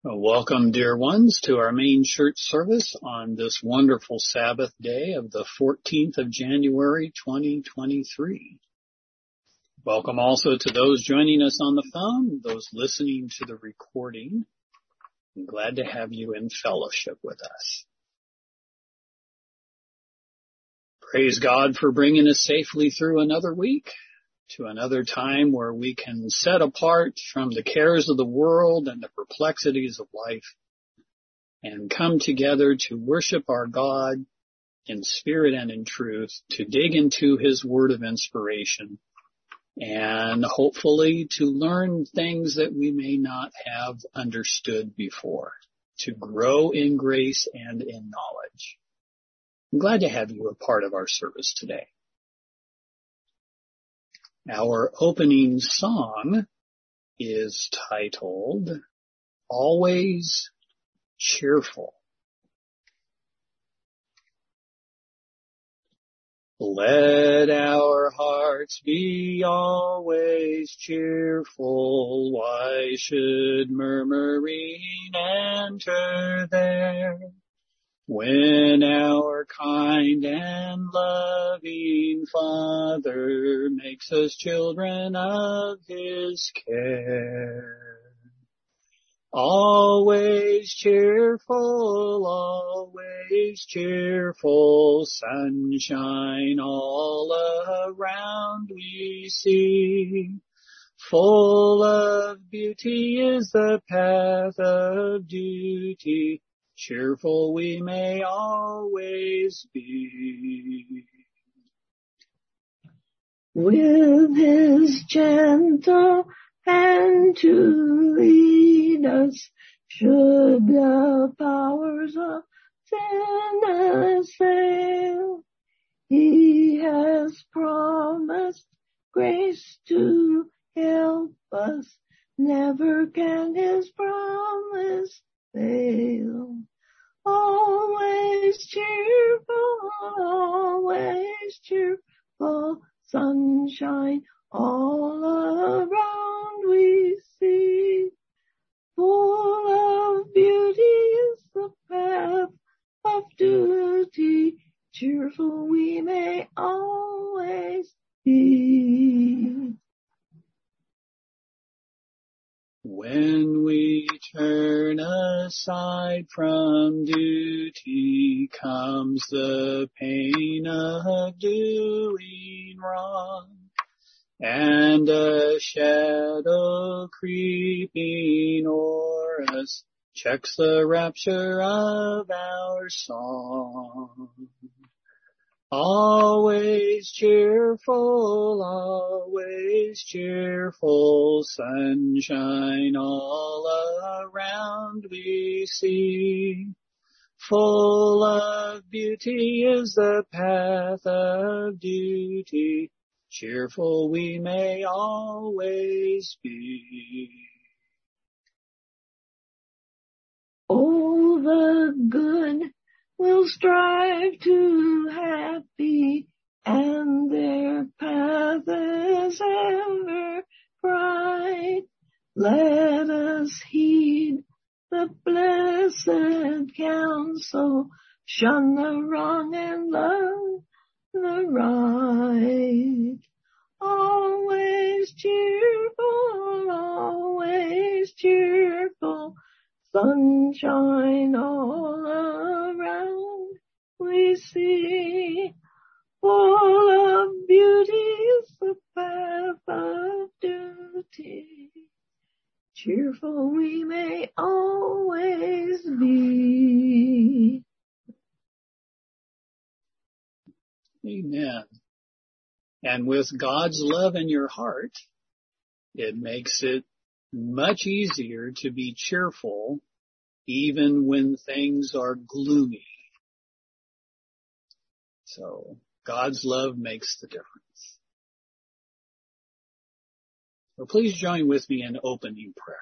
Welcome, dear ones, to our main church service on this wonderful Sabbath day of the 14th of January, 2023. Welcome also to those joining us on the phone, those listening to the recording. I'm glad to have you in fellowship with us. Praise God for bringing us safely through another week, to another time where we can set apart from the cares of the world and the perplexities of life and come together to worship our God in spirit and in truth, to dig into His word of inspiration, and hopefully to learn things that we may not have understood before, to grow in grace and in knowledge. I'm glad to have you a part of our service today. Our opening song is titled, Always Cheerful. Let our hearts be always cheerful. Why should murmuring enter there? When our kind and loving Father makes us children of His care. Always cheerful, sunshine all around we see. Full of beauty is the path of duty, cheerful we may always be. With His gentle hand to lead us, should the powers of sin assail, He has promised grace to help us, never can His promise fail. Always cheerful, sunshine all around we see. Full of beauty is the path of duty, cheerful we may always be. When we turn aside from duty, comes the pain of doing wrong, and a shadow creeping o'er us checks the rapture of our song. Always cheerful, sunshine all around we see. Full of beauty is the path of duty, cheerful we may always be. All the good will strive to happy, and their path is ever bright. Let us heed the blessed counsel, shun the wrong and love the right. Always cheerful, sunshine all around we see. Full of beauty is the path of duty, cheerful we may always be. Amen. And with God's love in your heart, it makes it much easier to be cheerful even when things are gloomy. So God's love makes the difference. So please join with me in opening prayer.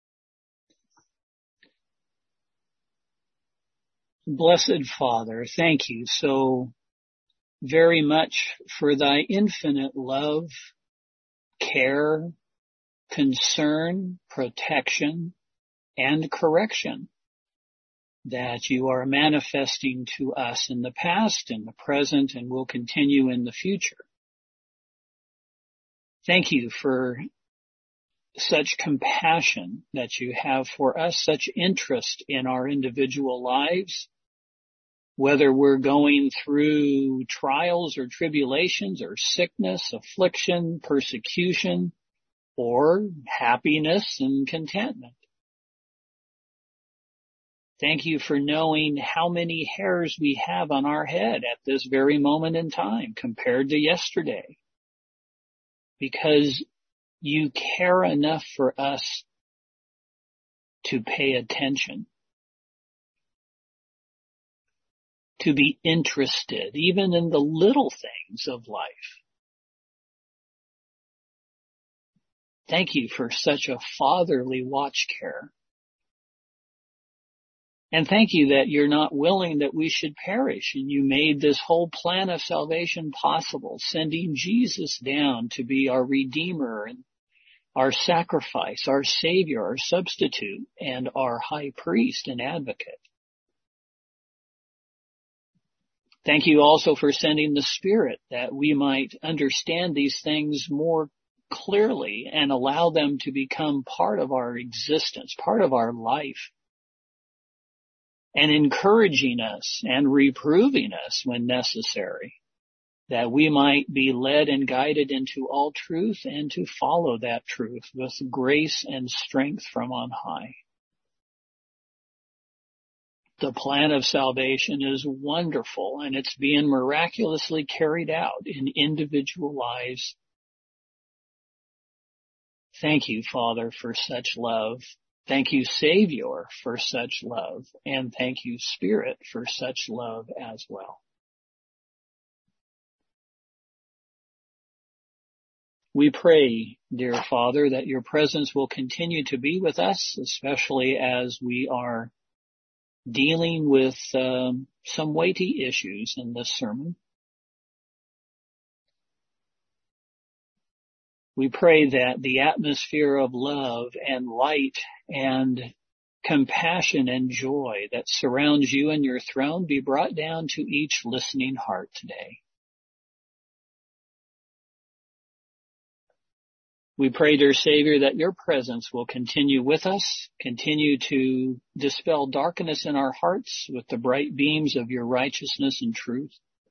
Blessed Father, thank you so very much for thy infinite love, care, concern, protection, and correction that you are manifesting to us in the past, in the present, and will continue in the future. Thank you for such compassion that you have for us, such interest in our individual lives, whether we're going through trials or tribulations or sickness, affliction, persecution, or happiness and contentment. Thank you for knowing how many hairs we have on our head at this very moment in time compared to yesterday, because you care enough for us to pay attention, to be interested even in the little things of life. Thank you for such a fatherly watch care. And thank you that you're not willing that we should perish, and you made this whole plan of salvation possible, sending Jesus down to be our Redeemer and our sacrifice, our Savior, our substitute, and our high priest and advocate. Thank you also for sending the Spirit that we might understand these things more clearly and allow them to become part of our existence, part of our life, and encouraging us and reproving us when necessary, that we might be led and guided into all truth and to follow that truth with grace and strength from on high. The plan of salvation is wonderful, and it's being miraculously carried out in individual lives. Thank you, Father, for such love. Thank you, Savior, for such love. And thank you, Spirit, for such love as well. We pray, dear Father, that your presence will continue to be with us, especially as we are dealing with some weighty issues in this sermon. We pray that the atmosphere of love and light and compassion and joy that surrounds you and your throne be brought down to each listening heart today. We pray, dear Savior, that your presence will continue with us, continue to dispel darkness in our hearts with the bright beams of your righteousness and truth.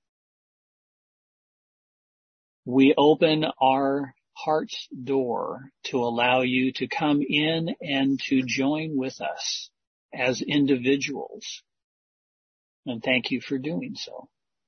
We open our heart's door to allow you to come in and to join with us as individuals. And thank you for doing so.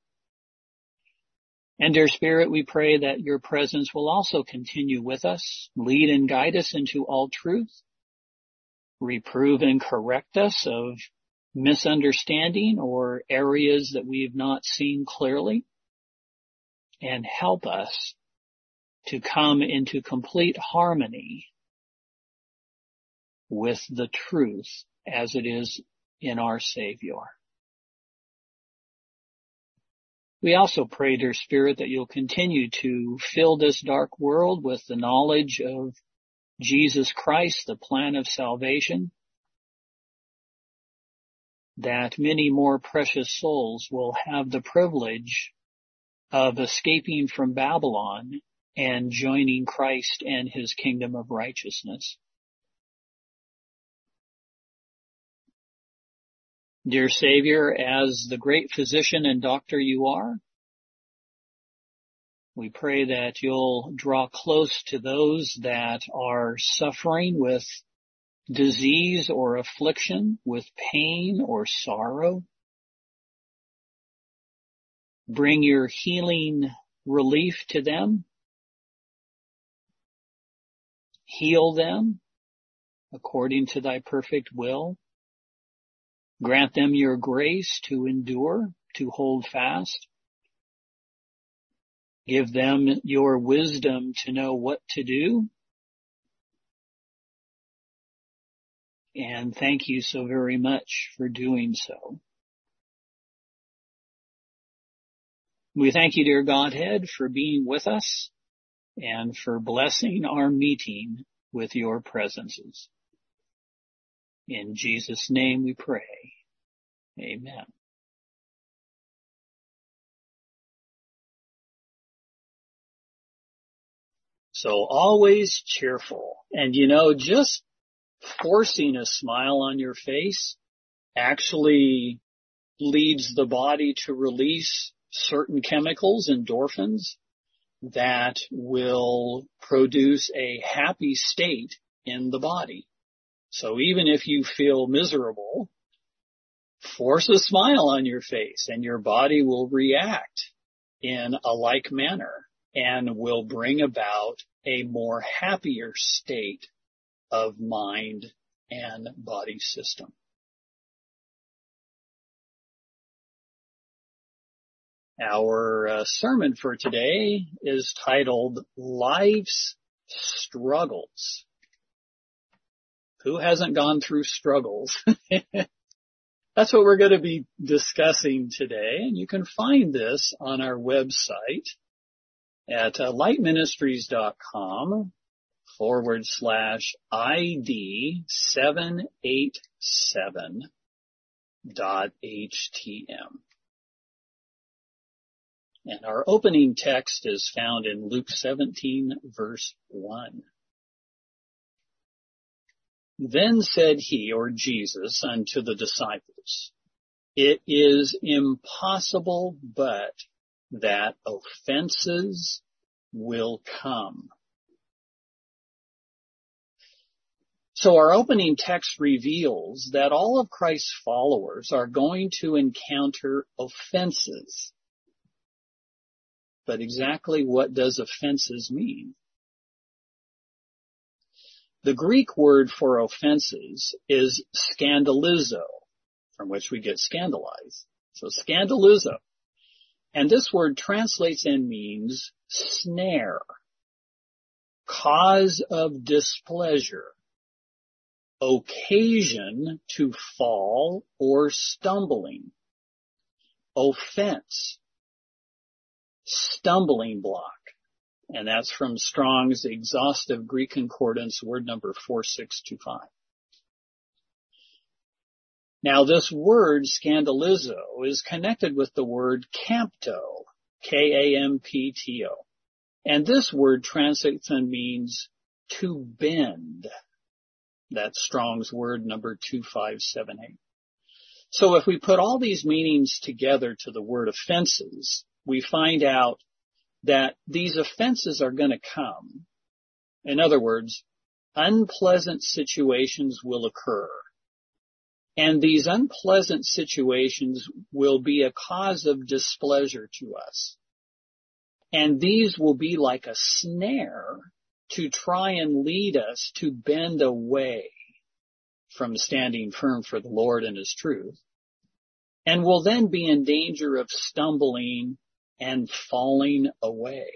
And dear Spirit, we pray that your presence will also continue with us, lead and guide us into all truth, reprove and correct us of misunderstanding or areas that we have not seen clearly, and help us to come into complete harmony with the truth as it is in our Savior. We also pray, dear Spirit, that you'll continue to fill this dark world with the knowledge of Jesus Christ, the plan of salvation, that many more precious souls will have the privilege of escaping from Babylon and joining Christ and his kingdom of righteousness. Dear Savior, as the great physician and doctor you are, we pray that you'll draw close to those that are suffering with disease or affliction, with pain or sorrow. Bring your healing relief to them. Heal them according to thy perfect will. Grant them your grace to endure, to hold fast. Give them your wisdom to know what to do. And thank you so very much for doing so. We thank you, dear Godhead, for being with us and for blessing our meeting with your presences. In Jesus' name we pray. Amen. So always cheerful. And just forcing a smile on your face actually leads the body to release certain chemicals, endorphins, that will produce a happy state in the body. So even if you feel miserable, force a smile on your face and your body will react in a like manner and will bring about a more happier state of mind and body system. Our sermon for today is titled Life's Struggles. Who hasn't gone through struggles? That's what we're going to be discussing today, and you can find this on our website at lightministries.com/ID787.htm. And our opening text is found in Luke 17, verse 1. Then said he, or Jesus, unto the disciples, it is impossible but that offenses will come. So our opening text reveals that all of Christ's followers are going to encounter offenses. But exactly what does offenses mean? The Greek word for offenses is scandalizo, from which we get scandalize. So scandalizo. And this word translates and means snare, cause of displeasure, occasion to fall or stumbling, offense, stumbling block. And that's from Strong's Exhaustive Greek Concordance, word number 4625. Now this word scandalizo is connected with the word campto, K-A-M-P-T-O. And this word translates and means to bend. That's Strong's word number 2578. So if we put all these meanings together to the word offenses, we find out that these offenses are going to come. In other words, unpleasant situations will occur. And these unpleasant situations will be a cause of displeasure to us. And these will be like a snare to try and lead us to bend away from standing firm for the Lord and His truth. And will then be in danger of stumbling and falling away.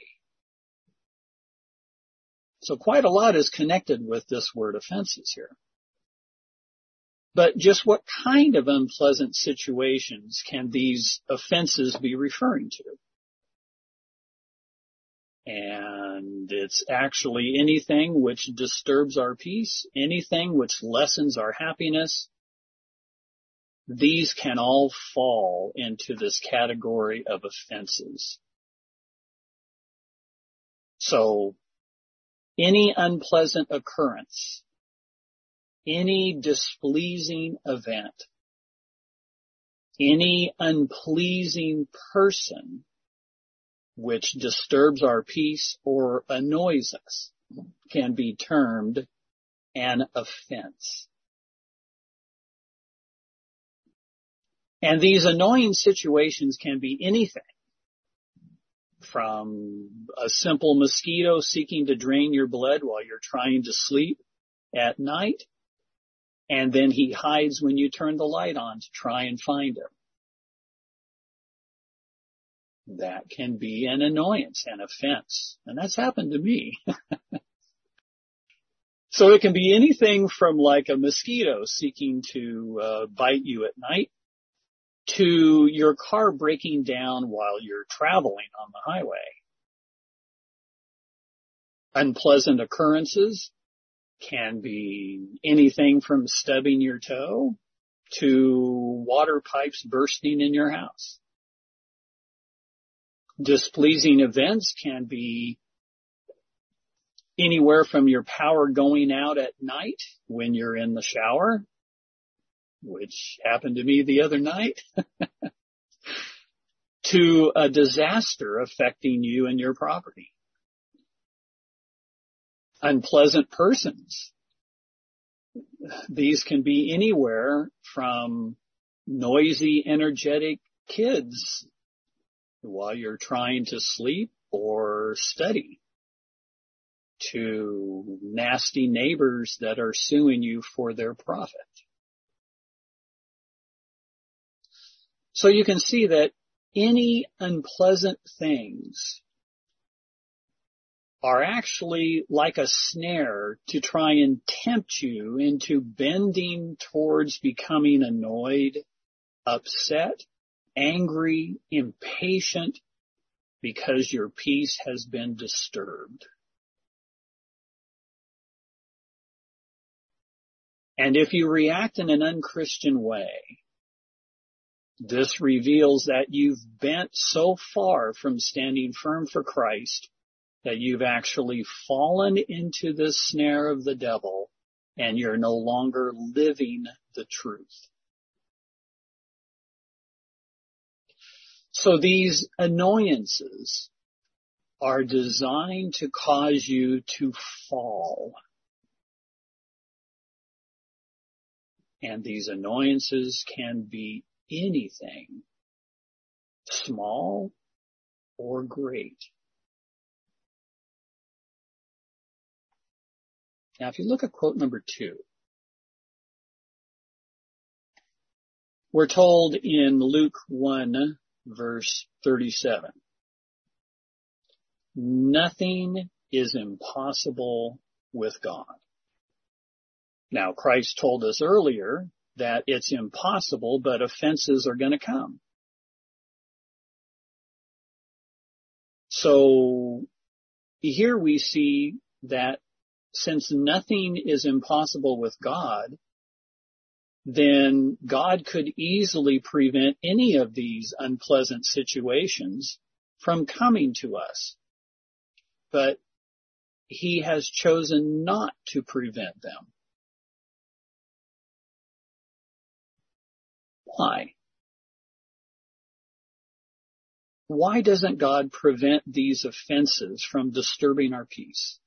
So quite a lot is connected with this word offenses here. But just what kind of unpleasant situations can these offenses be referring to? And it's actually anything which disturbs our peace, anything which lessens our happiness. These can all fall into this category of offenses. So, any unpleasant occurrence, any displeasing event, any unpleasing person which disturbs our peace or annoys us can be termed an offense. And these annoying situations can be anything from a simple mosquito seeking to drain your blood while you're trying to sleep at night, and then he hides when you turn the light on to try and find him. That can be an annoyance, an offense, and that's happened to me. So it can be anything from like a mosquito seeking to bite you at night, to your car breaking down while you're traveling on the highway. Unpleasant occurrences can be anything from stubbing your toe to water pipes bursting in your house. Displeasing events can be anywhere from your power going out at night when you're in the shower, which happened to me the other night, to a disaster affecting you and your property. Unpleasant persons. These can be anywhere from noisy, energetic kids while you're trying to sleep or study, to nasty neighbors that are suing you for their profit. So you can see that any unpleasant things are actually like a snare to try and tempt you into bending towards becoming annoyed, upset, angry, impatient, because your peace has been disturbed. And if you react in an unchristian way, this reveals that you've bent so far from standing firm for Christ that you've actually fallen into this snare of the devil and you're no longer living the truth. So these annoyances are designed to cause you to fall. And these annoyances can be anything, small or great. Now, if you look at quote number 2, we're told in Luke 1, verse 37, nothing is impossible with God. Now, Christ told us earlier that it's impossible, but offenses are going to come. So here we see that since nothing is impossible with God, then God could easily prevent any of these unpleasant situations from coming to us. But he has chosen not to prevent them. Why? Why doesn't God prevent these offenses from disturbing our peace?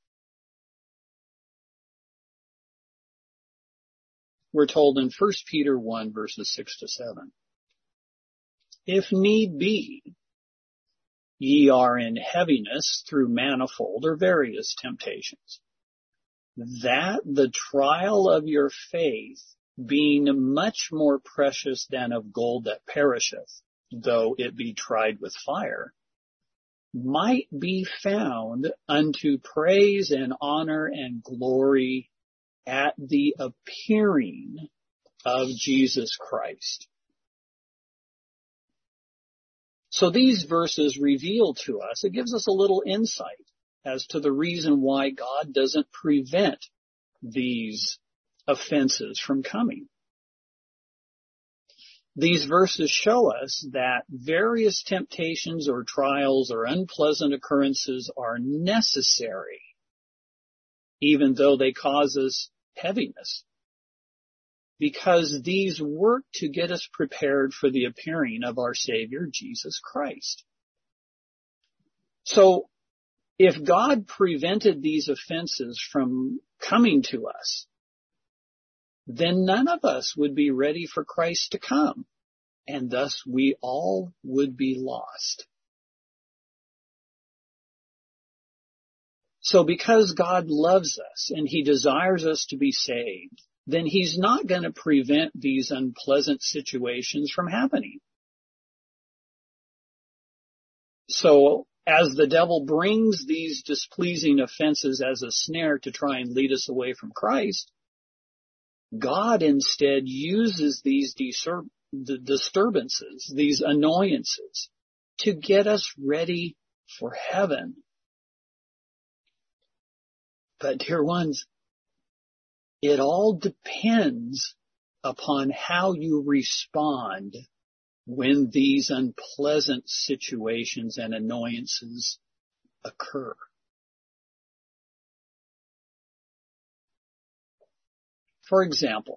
We're told in 1 Peter 1, verses 6 to 7, if need be, ye are in heaviness through manifold or various temptations, that the trial of your faith, being much more precious than of gold that perisheth, though it be tried with fire, might be found unto praise and honor and glory at the appearing of Jesus Christ. So these verses reveal to us, it gives us a little insight as to the reason why God doesn't prevent these offenses from coming. These verses show us that various temptations or trials or unpleasant occurrences are necessary, even though they cause us heaviness, because these work to get us prepared for the appearing of our Savior, Jesus Christ. So, if God prevented these offenses from coming to us, then none of us would be ready for Christ to come, and thus we all would be lost. So because God loves us and he desires us to be saved, then he's not going to prevent these unpleasant situations from happening. So as the devil brings these displeasing offenses as a snare to try and lead us away from Christ, God instead uses these disturbances, these annoyances, to get us ready for heaven. But dear ones, It all depends upon how you respond when these unpleasant situations and annoyances occur. For example,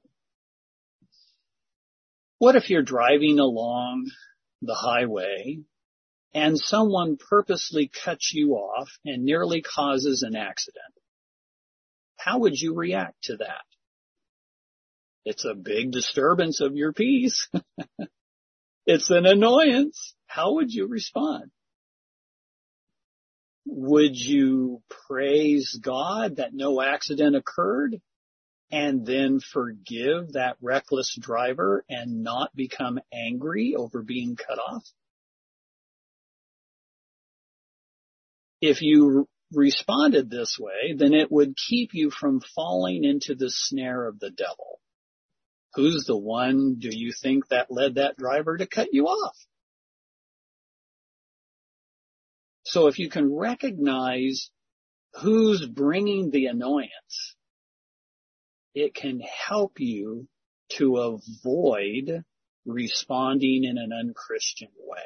what if you're driving along the highway and someone purposely cuts you off and nearly causes an accident? How would you react to that? It's a big disturbance of your peace. It's an annoyance. How would you respond? Would you praise God that no accident occurred and then forgive that reckless driver and not become angry over being cut off? If you responded this way, then it would keep you from falling into the snare of the devil. Who's the one do you think that led that driver to cut you off? So if you can recognize who's bringing the annoyance, it can help you to avoid responding in an unchristian way.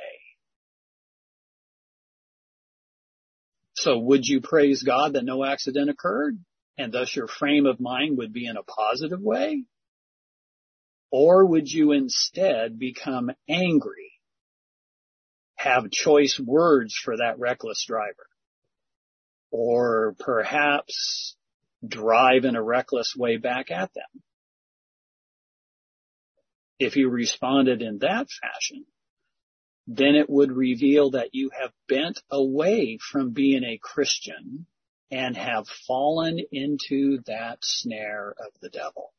So would you praise God that no accident occurred and thus your frame of mind would be in a positive way? Or would you instead become angry, have choice words for that reckless driver, or perhaps drive in a reckless way back at them? If you responded in that fashion, then it would reveal that you have bent away from being a Christian and have fallen into that snare of the devil.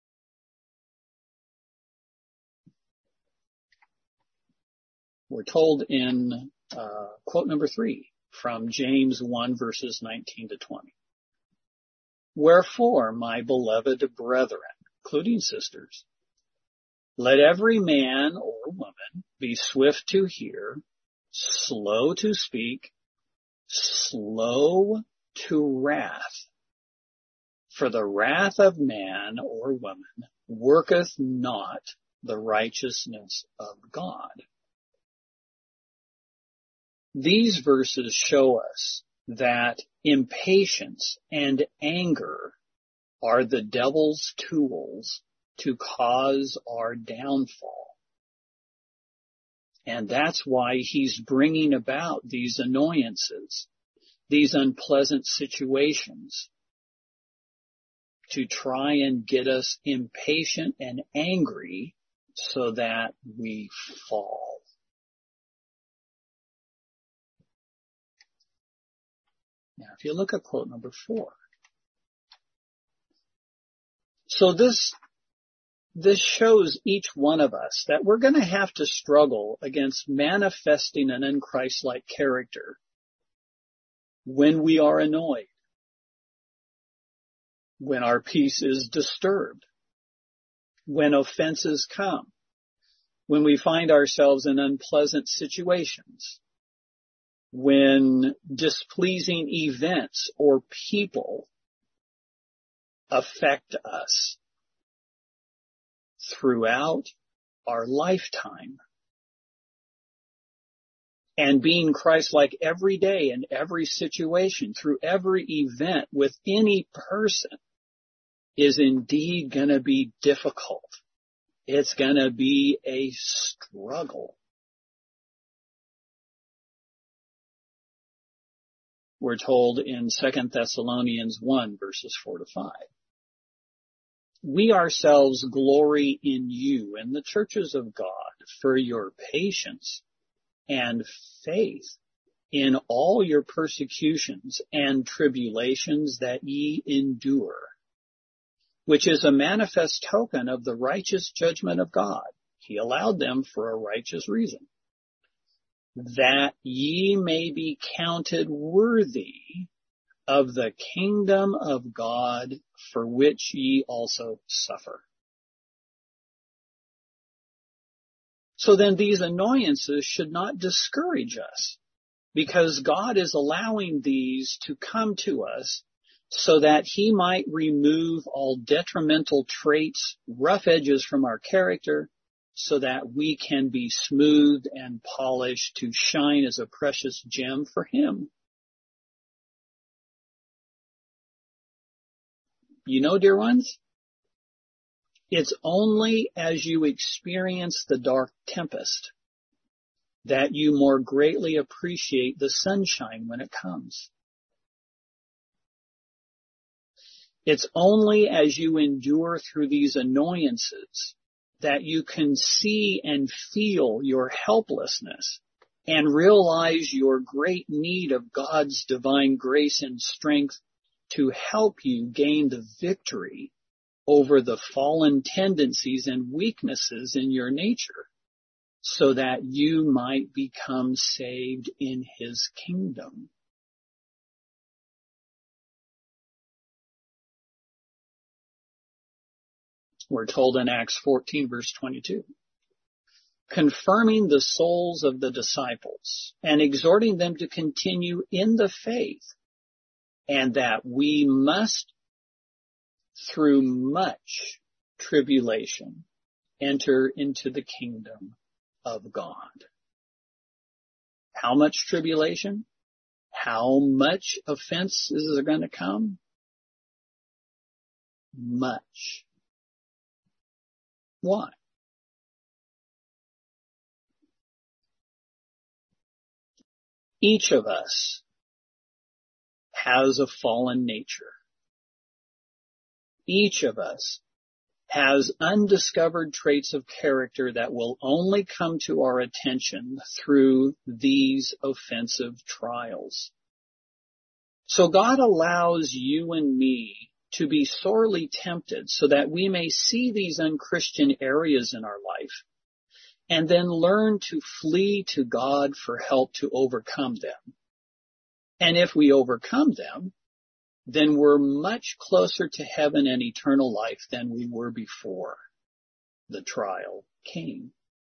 We're told in quote number 3 from James 1 verses 19 to 20. Wherefore, my beloved brethren, including sisters, let every man or woman be swift to hear, slow to speak, slow to wrath. For the wrath of man or woman worketh not the righteousness of God. These verses show us that impatience and anger are the devil's tools to cause our downfall. And that's why he's bringing about these annoyances, these unpleasant situations, to try and get us impatient and angry so that we fall. Now, if you look at quote number 4. So this shows each one of us that we're going to have to struggle against manifesting an unchristlike character when we are annoyed, when our peace is disturbed, when offenses come, when we find ourselves in unpleasant situations, when displeasing events or people affect us throughout our lifetime. And being Christ-like every day in every situation, through every event with any person, is indeed going to be difficult. It's going to be a struggle. We're told in 2 Thessalonians 1 verses 4 to 5. We ourselves glory in you and the churches of God for your patience and faith in all your persecutions and tribulations that ye endure, which is a manifest token of the righteous judgment of God. He allowed them for a righteous reason, that ye may be counted worthy of the kingdom of God for which ye also suffer. So then these annoyances should not discourage us, because God is allowing these to come to us so that he might remove all detrimental traits, rough edges from our character, so that we can be smoothed and polished to shine as a precious gem for him. You know, dear ones, it's only as you experience the dark tempest that you more greatly appreciate the sunshine when it comes. It's only as you endure through these annoyances that you can see and feel your helplessness and realize your great need of God's divine grace and strength to help you gain the victory over the fallen tendencies and weaknesses in your nature, so that you might become saved in his kingdom. We're told in Acts 14, verse 22, confirming the souls of the disciples and exhorting them to continue in the faith, and that we must, through much tribulation, enter into the kingdom of God. How much tribulation? How much offense is there going to come? Much. Why? Each of us has a fallen nature. Each of us has undiscovered traits of character that will only come to our attention through these offensive trials. So God allows you and me to be sorely tempted so that we may see these unchristian areas in our life and then learn to flee to God for help to overcome them. And if we overcome them, then we're much closer to heaven and eternal life than we were before the trial came.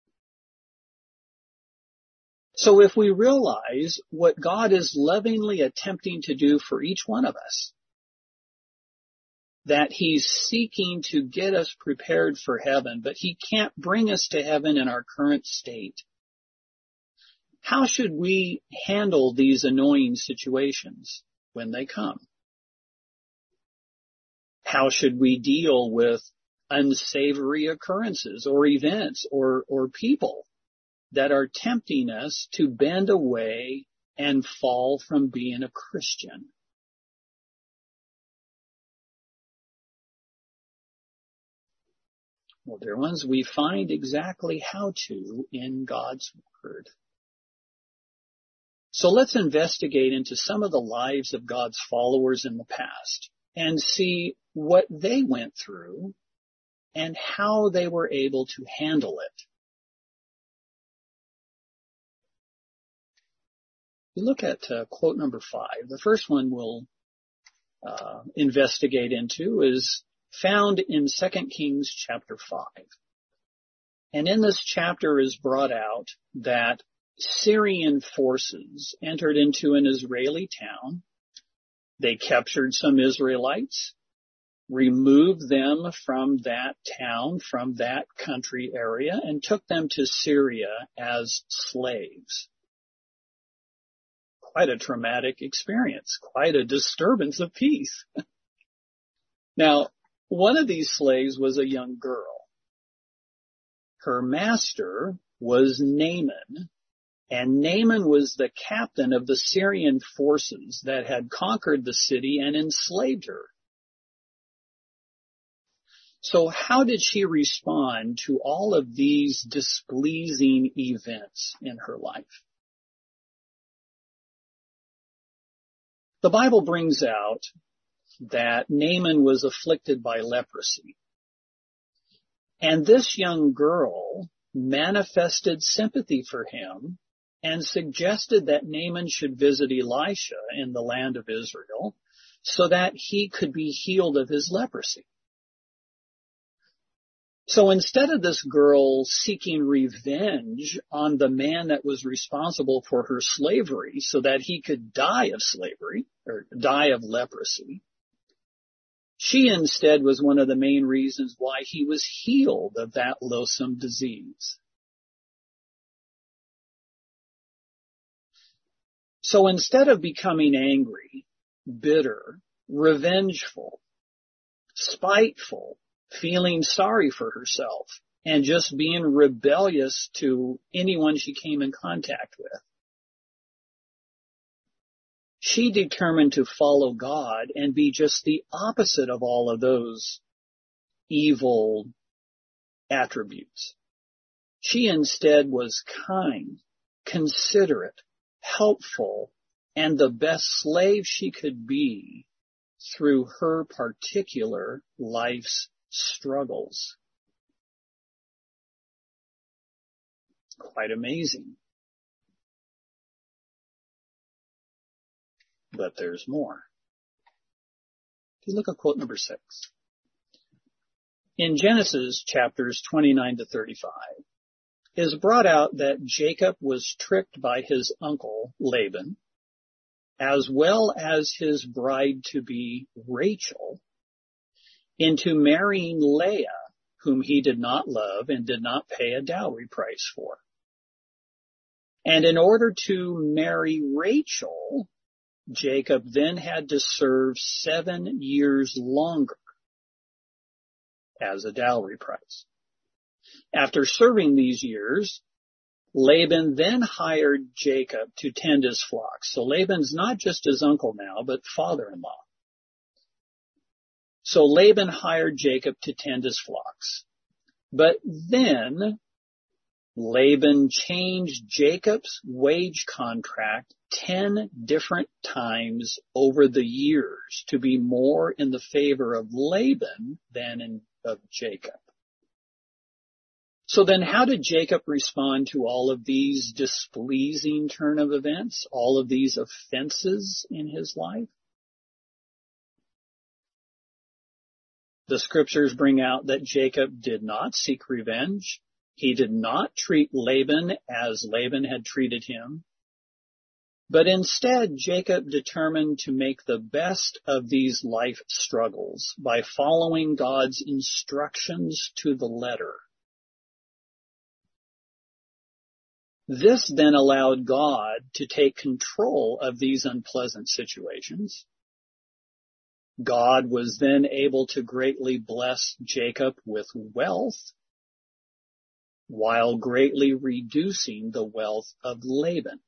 So if we realize what God is lovingly attempting to do for each one of us, that he's seeking to get us prepared for heaven, but he can't bring us to heaven in our current state, how should we handle these annoying situations when they come? How should we deal with unsavory occurrences or events or people that are tempting us to bend away and fall from being a Christian? Well, dear ones, we find exactly how to in God's Word. So let's investigate into some of the lives of God's followers in the past and see what they went through and how they were able to handle it. We look at quote number 5. The first one we'll investigate into is found in 2 Kings chapter 5. And in this chapter is brought out that Syrian forces entered into an Israeli town. They captured some Israelites, removed them from that town, from that country area, and took them to Syria as slaves. Quite a traumatic experience, quite a disturbance of peace. Now, one of these slaves was a young girl. Her master was Naaman, and Naaman was the captain of the Syrian forces that had conquered the city and enslaved her. So how did she respond to all of these displeasing events in her life? The Bible brings out that Naaman was afflicted by leprosy. And this young girl manifested sympathy for him and suggested that Naaman should visit Elisha in the land of Israel so that he could be healed of his leprosy. So instead of this girl seeking revenge on the man that was responsible for her slavery so that he could die of slavery or die of leprosy, She instead was one of the main reasons why he was healed of that loathsome disease. So instead of becoming angry, bitter, revengeful, spiteful, feeling sorry for herself, and just being rebellious to anyone she came in contact with, she determined to follow God and be just the opposite of all of those evil attributes. She instead was kind, considerate, helpful, and the best slave she could be through her particular life's struggles. Quite amazing. But there's more. If you look at quote number 6. In Genesis chapters 29 to 35, it is brought out that Jacob was tricked by his uncle Laban, as well as his bride-to-be Rachel, into marrying Leah, whom he did not love and did not pay a dowry price for. And in order to marry Rachel, Jacob then had to serve 7 years longer as a dowry price. After serving these years, Laban then hired Jacob to tend his flocks. So Laban's not just his uncle now, but father-in-law. So Laban hired Jacob to tend his flocks. But then Laban changed Jacob's wage contract 10 different times over the years to be more in the favor of Laban than of Jacob. So then how did Jacob respond to all of these displeasing turn of events, all of these offenses in his life? The scriptures bring out that Jacob did not seek revenge. He did not treat Laban as Laban had treated him. But instead, Jacob determined to make the best of these life struggles by following God's instructions to the letter. This then allowed God to take control of these unpleasant situations. God was then able to greatly bless Jacob with wealth, while greatly reducing the wealth of Laban.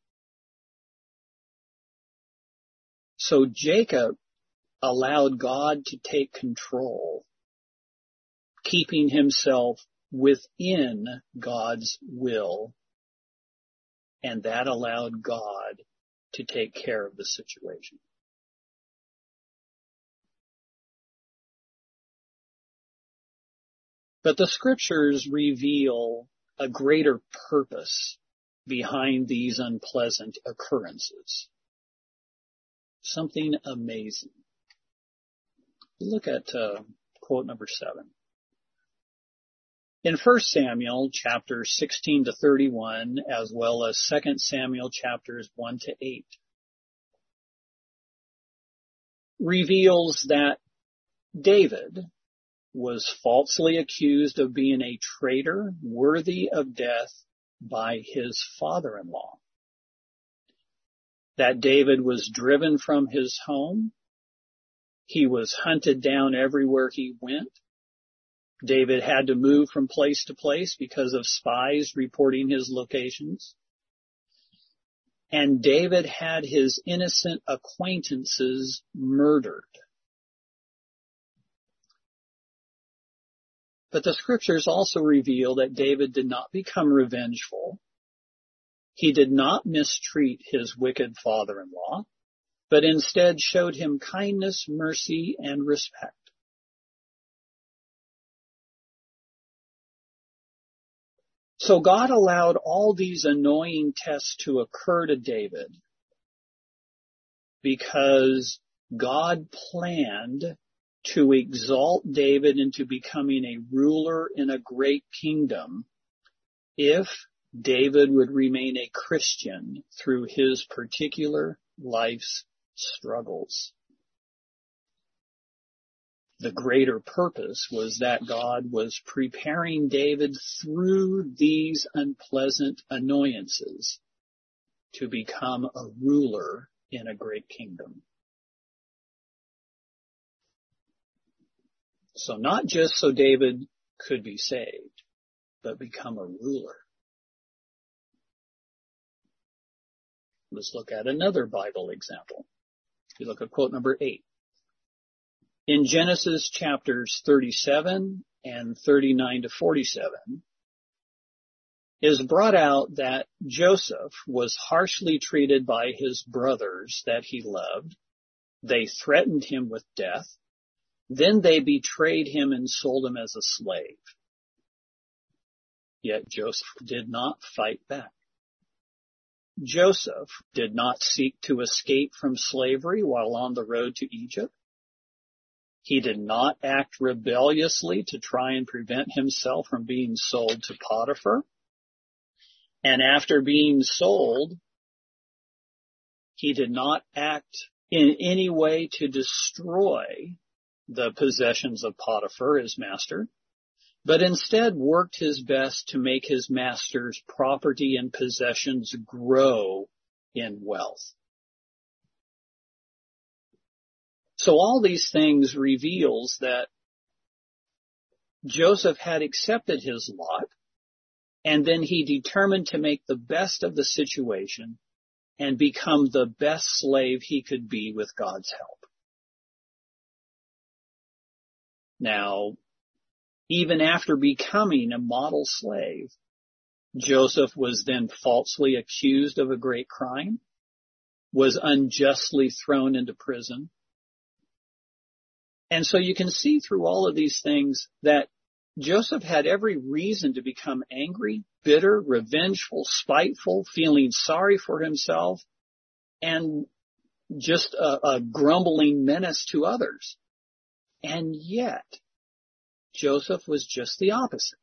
So Jacob allowed God to take control, keeping himself within God's will, and that allowed God to take care of the situation. But the scriptures reveal a greater purpose behind these unpleasant occurrences. Something amazing. Look at quote number 7. In 1 Samuel chapters 16 to 31, as well as 2 Samuel chapters 1 to 8, reveals that David was falsely accused of being a traitor worthy of death by his father-in-law. That David was driven from his home. He was hunted down everywhere he went. David had to move from place to place because of spies reporting his locations. And David had his innocent acquaintances murdered. But the scriptures also reveal that David did not become revengeful. He did not mistreat his wicked father-in-law, but instead showed him kindness, mercy, and respect. So God allowed all these annoying tests to occur to David because God planned to exalt David into becoming a ruler in a great kingdom if David would remain a Christian through his particular life's struggles. The greater purpose was that God was preparing David through these unpleasant annoyances to become a ruler in a great kingdom. So not just so David could be saved, but become a ruler. Let's look at another Bible example. We look at quote number 8. In Genesis chapters 37 and 39 to 47, is brought out that Joseph was harshly treated by his brothers that he loved. They threatened him with death. Then they betrayed him and sold him as a slave. Yet Joseph did not fight back. Joseph did not seek to escape from slavery while on the road to Egypt. He did not act rebelliously to try and prevent himself from being sold to Potiphar. And after being sold, he did not act in any way to destroy the possessions of Potiphar, his master, but instead worked his best to make his master's property and possessions grow in wealth. So all these things reveals that Joseph had accepted his lot, and then he determined to make the best of the situation and become the best slave he could be with God's help. Now, even after becoming a model slave, Joseph was then falsely accused of a great crime, was unjustly thrown into prison. And so you can see through all of these things that Joseph had every reason to become angry, bitter, revengeful, spiteful, feeling sorry for himself, and just a grumbling menace to others. And yet, Joseph was just the opposite.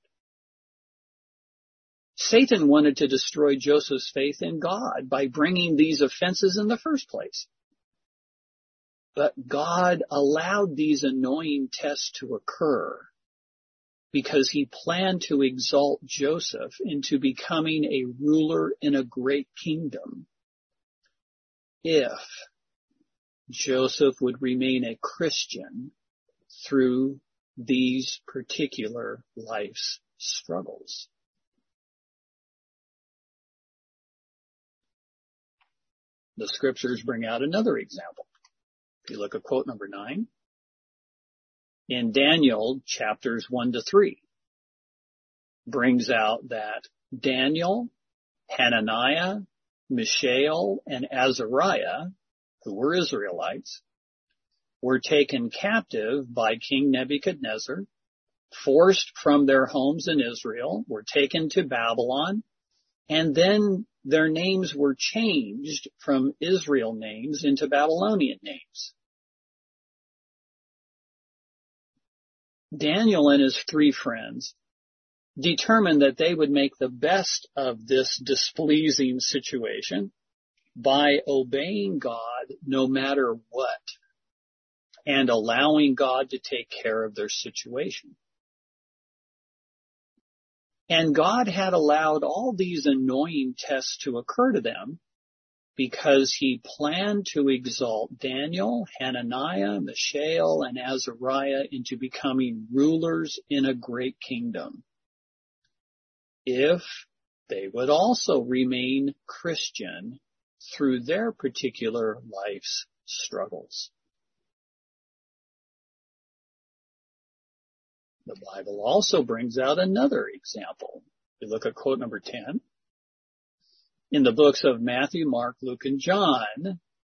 Satan wanted to destroy Joseph's faith in God by bringing these offenses in the first place. But God allowed these annoying tests to occur because he planned to exalt Joseph into becoming a ruler in a great kingdom if Joseph would remain a Christian through these particular life's struggles. The scriptures bring out another example. If you look at quote number 9, in Daniel chapters 1 to 3, brings out that Daniel, Hananiah, Mishael, and Azariah, who were Israelites, were taken captive by King Nebuchadnezzar, forced from their homes in Israel, were taken to Babylon, and then their names were changed from Israel names into Babylonian names. Daniel and his 3 friends determined that they would make the best of this displeasing situation by obeying God no matter what and allowing God to take care of their situation. And God had allowed all these annoying tests to occur to them because he planned to exalt Daniel, Hananiah, Mishael, and Azariah into becoming rulers in a great kingdom, if they would also remain Christian through their particular life's struggles. The Bible also brings out another example. We look at quote number 10. In the books of Matthew, Mark, Luke, and John,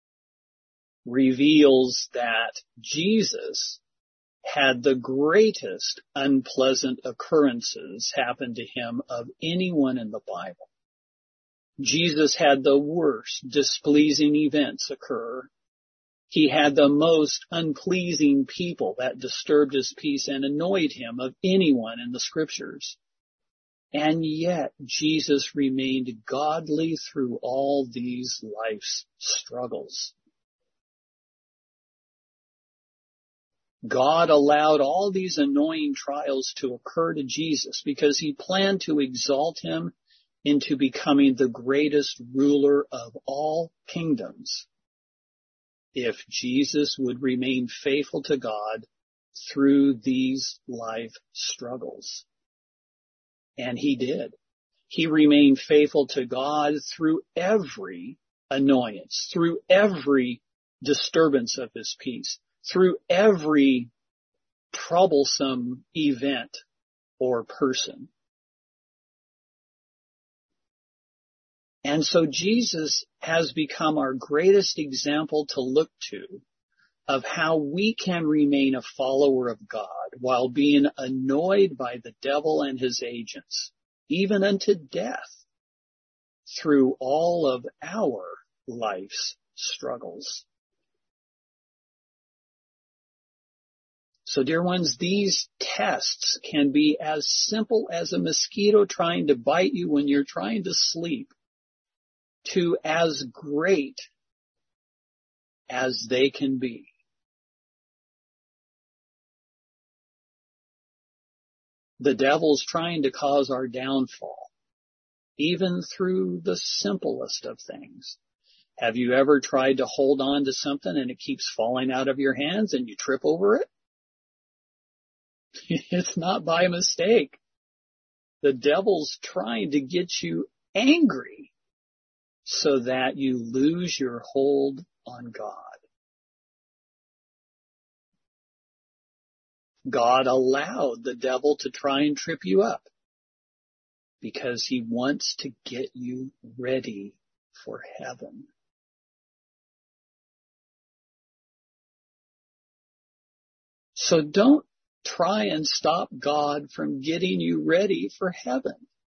reveals that Jesus had the greatest unpleasant occurrences happen to him of anyone in the Bible. Jesus had the worst displeasing events occur. He had the most unpleasing people that disturbed his peace and annoyed him of anyone in the scriptures. And yet Jesus remained godly through all these life's struggles. God allowed all these annoying trials to occur to Jesus because he planned to exalt him into becoming the greatest ruler of all kingdoms if Jesus would remain faithful to God through these life struggles. And he did. He remained faithful to God through every annoyance, through every disturbance of his peace, through every troublesome event or person. And so Jesus has become our greatest example to look to of how we can remain a follower of God while being annoyed by the devil and his agents, even unto death, through all of our life's struggles. So, dear ones, these tests can be as simple as a mosquito trying to bite you when you're trying to sleep, to as great as they can be. The devil's trying to cause our downfall, even through the simplest of things. Have you ever tried to hold on to something and it keeps falling out of your hands and you trip over it? It's not by mistake. The devil's trying to get you angry so that you lose your hold on God. God allowed the devil to try and trip you up because he wants to get you ready for heaven. So don't try and stop God from getting you ready for heaven.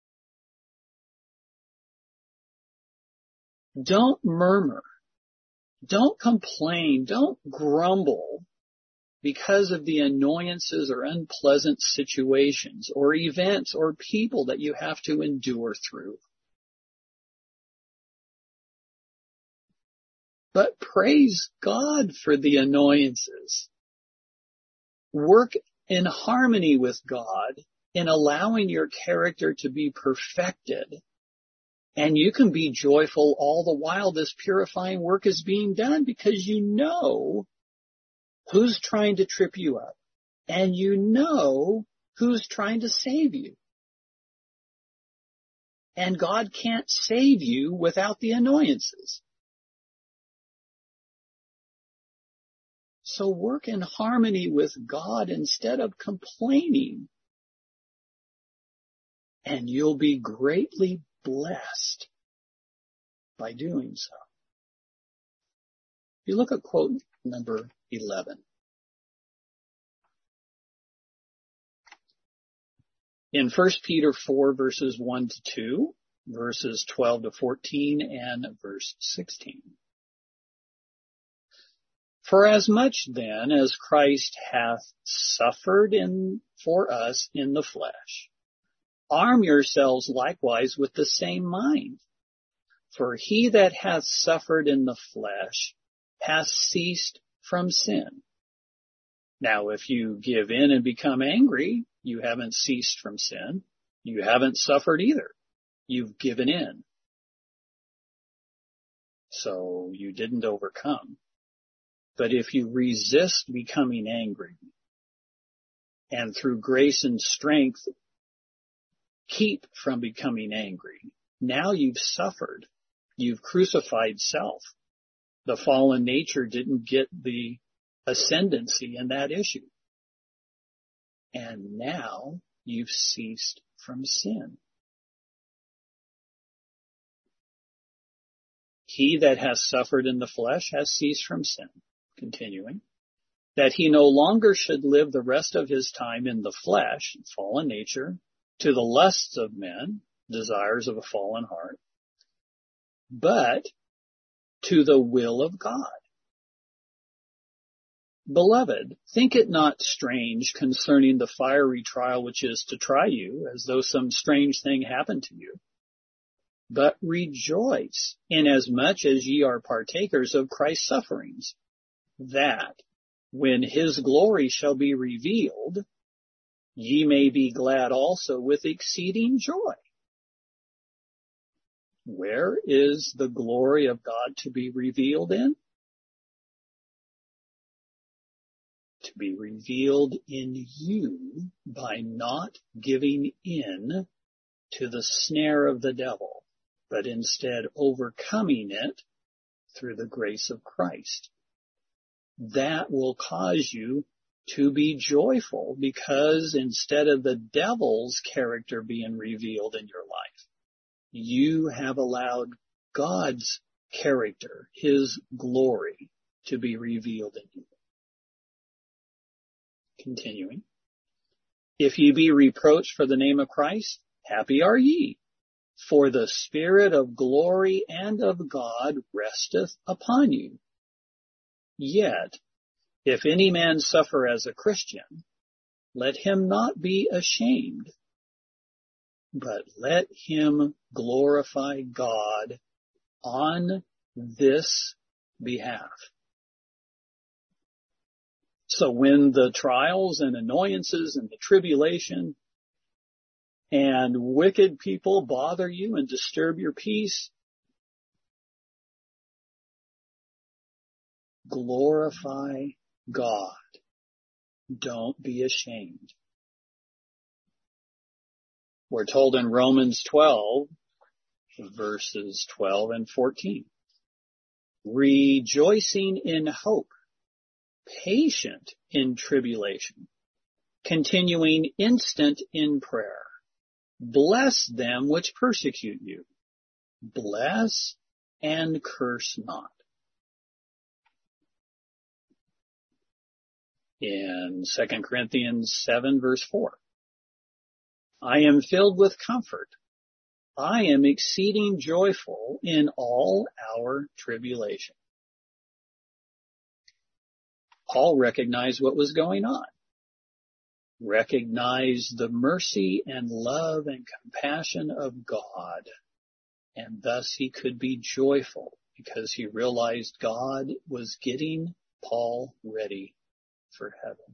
Don't murmur. Don't complain. Don't grumble because of the annoyances or unpleasant situations or events or people that you have to endure through. But praise God for the annoyances. Work in harmony with God in allowing your character to be perfected. And you can be joyful all the while this purifying work is being done because you know who's trying to trip you up. And you know who's trying to save you. And God can't save you without the annoyances. So work in harmony with God instead of complaining. And you'll be greatly blessed by doing so. You look at quote number 11. In 1 Peter 4 verses 1 to 2, verses 12 to 14, and verse 16. For as much then as Christ hath suffered for us in the flesh, arm yourselves likewise with the same mind. For he that hath suffered in the flesh hath ceased from sin. Now, if you give in and become angry, you haven't ceased from sin. You haven't suffered either. You've given in. So you didn't overcome. But if you resist becoming angry and through grace and strength keep from becoming angry, now you've suffered. You've crucified self. The fallen nature didn't get the ascendancy in that issue. And now you've ceased from sin. He that has suffered in the flesh has ceased from sin. Continuing, that he no longer should live the rest of his time in the flesh, fallen nature, to the lusts of men, desires of a fallen heart, but to the will of God. Beloved, think it not strange concerning the fiery trial which is to try you, as though some strange thing happened to you. But rejoice, inasmuch as ye are partakers of Christ's sufferings, that, when his glory shall be revealed, ye may be glad also with exceeding joy. Where is the glory of God to be revealed in? To be revealed in you by not giving in to the snare of the devil, but instead overcoming it through the grace of Christ. That will cause you to be joyful, because instead of the devil's character being revealed in your life, you have allowed God's character, his glory, to be revealed in you. Continuing. If ye be reproached for the name of Christ, happy are ye, for the Spirit of glory and of God resteth upon you. Yet, if any man suffer as a Christian, let him not be ashamed, but let him glorify God on this behalf. So when the trials and annoyances and the tribulation and wicked people bother you and disturb your peace, glorify God. Don't be ashamed. We're told in Romans 12, verses 12 and 14, rejoicing in hope, patient in tribulation, continuing instant in prayer. Bless them which persecute you. Bless and curse not. In 2 Corinthians 7, verse 4, I am filled with comfort. I am exceeding joyful in all our tribulation. Paul recognized what was going on, recognized the mercy and love and compassion of God, and thus he could be joyful because he realized God was getting Paul ready for heaven.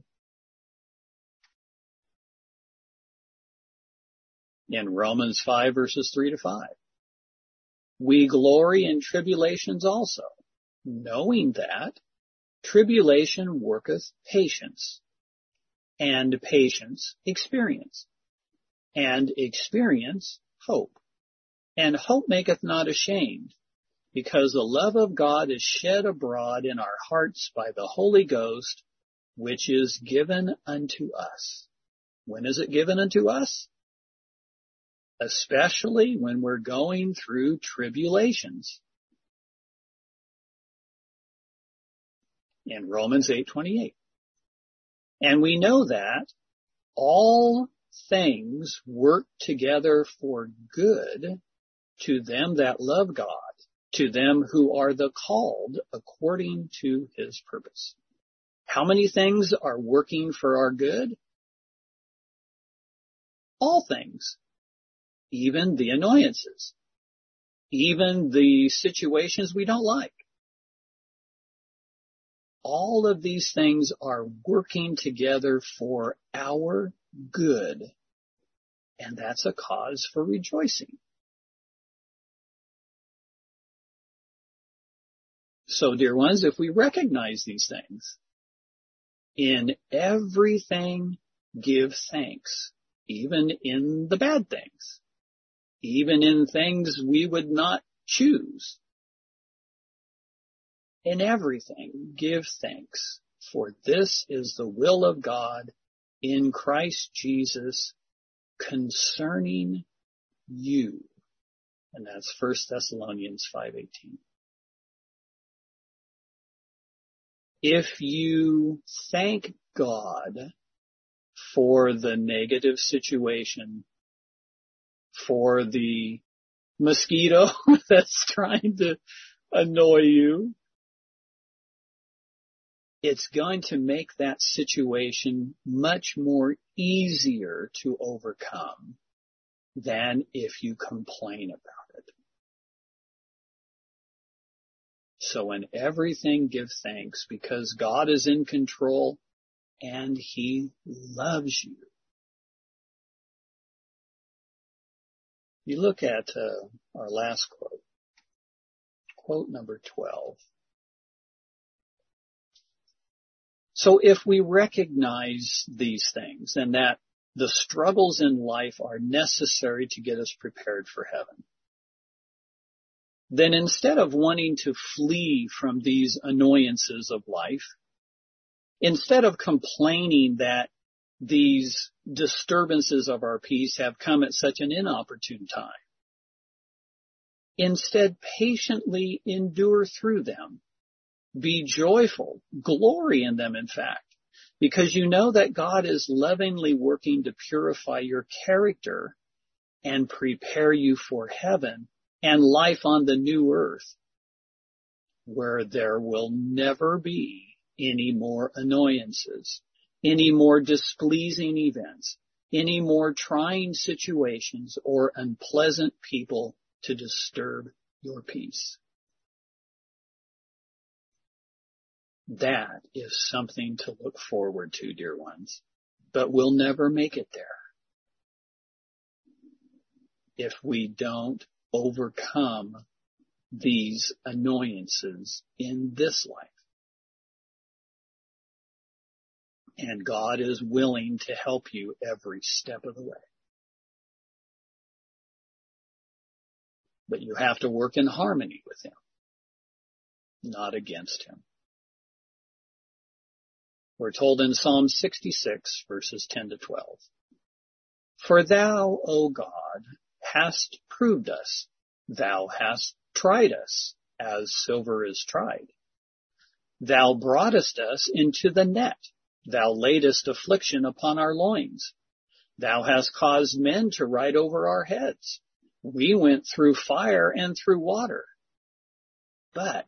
In Romans 5, verses 3 to 5, we glory in tribulations also, knowing that tribulation worketh patience, and patience experience, and experience hope. And hope maketh not ashamed, because the love of God is shed abroad in our hearts by the Holy Ghost, which is given unto us. When is it given unto us? Especially when we're going through tribulations. In Romans 8:28. And we know that all things work together for good to them that love God, to them who are the called according to his purpose. How many things are working for our good? All things. Even the annoyances. Even the situations we don't like. All of these things are working together for our good. And that's a cause for rejoicing. So, dear ones, if we recognize these things, in everything give thanks, even in the bad things, even in things we would not choose. In everything give thanks, for this is the will of God in Christ Jesus concerning you. And that's 1 Thessalonians 5:18. If you thank God for the negative situation, for the mosquito that's trying to annoy you, it's going to make that situation much more easier to overcome than if you complain about it. So in everything give thanks, because God is in control and he loves you. You look at our last quote number 12. So if we recognize these things and that the struggles in life are necessary to get us prepared for heaven, then instead of wanting to flee from these annoyances of life, instead of complaining that these disturbances of our peace have come at such an inopportune time, instead patiently endure through them. Be joyful, glory in them, in fact, because you know that God is lovingly working to purify your character and prepare you for heaven and life on the new earth, where there will never be any more annoyances, any more displeasing events, any more trying situations or unpleasant people to disturb your peace. That is something to look forward to, dear ones, but we'll never make it there if we don't overcome these annoyances in this life. And God is willing to help you every step of the way. But you have to work in harmony with him, not against him. We're told in Psalm 66, verses 10 to 12, For thou, O God, hast proved us. Thou hast tried us, as silver is tried. Thou broughtest us into the net. Thou laidest affliction upon our loins. Thou hast caused men to ride over our heads. We went through fire and through water. But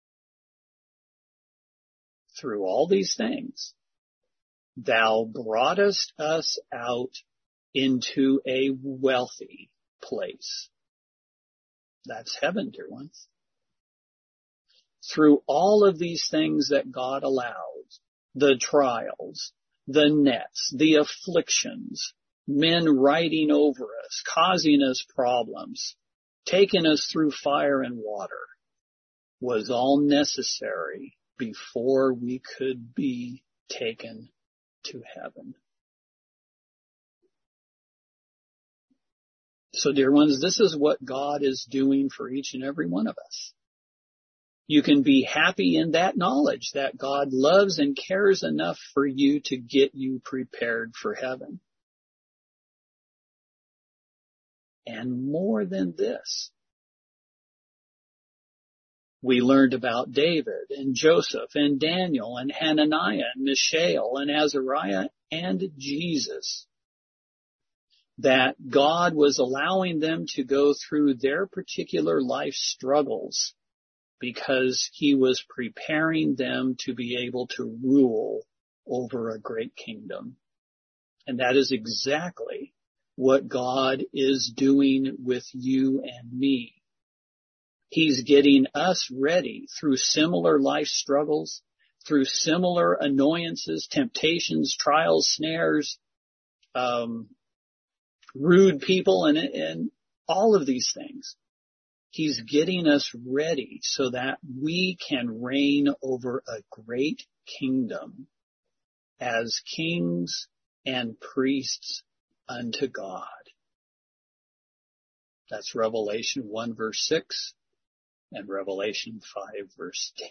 through all these things, thou broughtest us out into a wealthy place. That's heaven, dear ones. Through all of these things that God allows, the trials, the nets, the afflictions, men riding over us, causing us problems, taking us through fire and water, was all necessary before we could be taken to heaven. So, dear ones, this is what God is doing for each and every one of us. You can be happy in that knowledge that God loves and cares enough for you to get you prepared for heaven. And more than this, we learned about David and Joseph and Daniel and Hananiah and Mishael and Azariah and Jesus, that God was allowing them to go through their particular life struggles because he was preparing them to be able to rule over a great kingdom. And that is exactly what God is doing with you and me. He's getting us ready through similar life struggles, through similar annoyances, temptations, trials, snares, rude people, and all of these things. He's getting us ready so that we can reign over a great kingdom as kings and priests unto God. That's Revelation 1 verse 6 and Revelation 5 verse 10.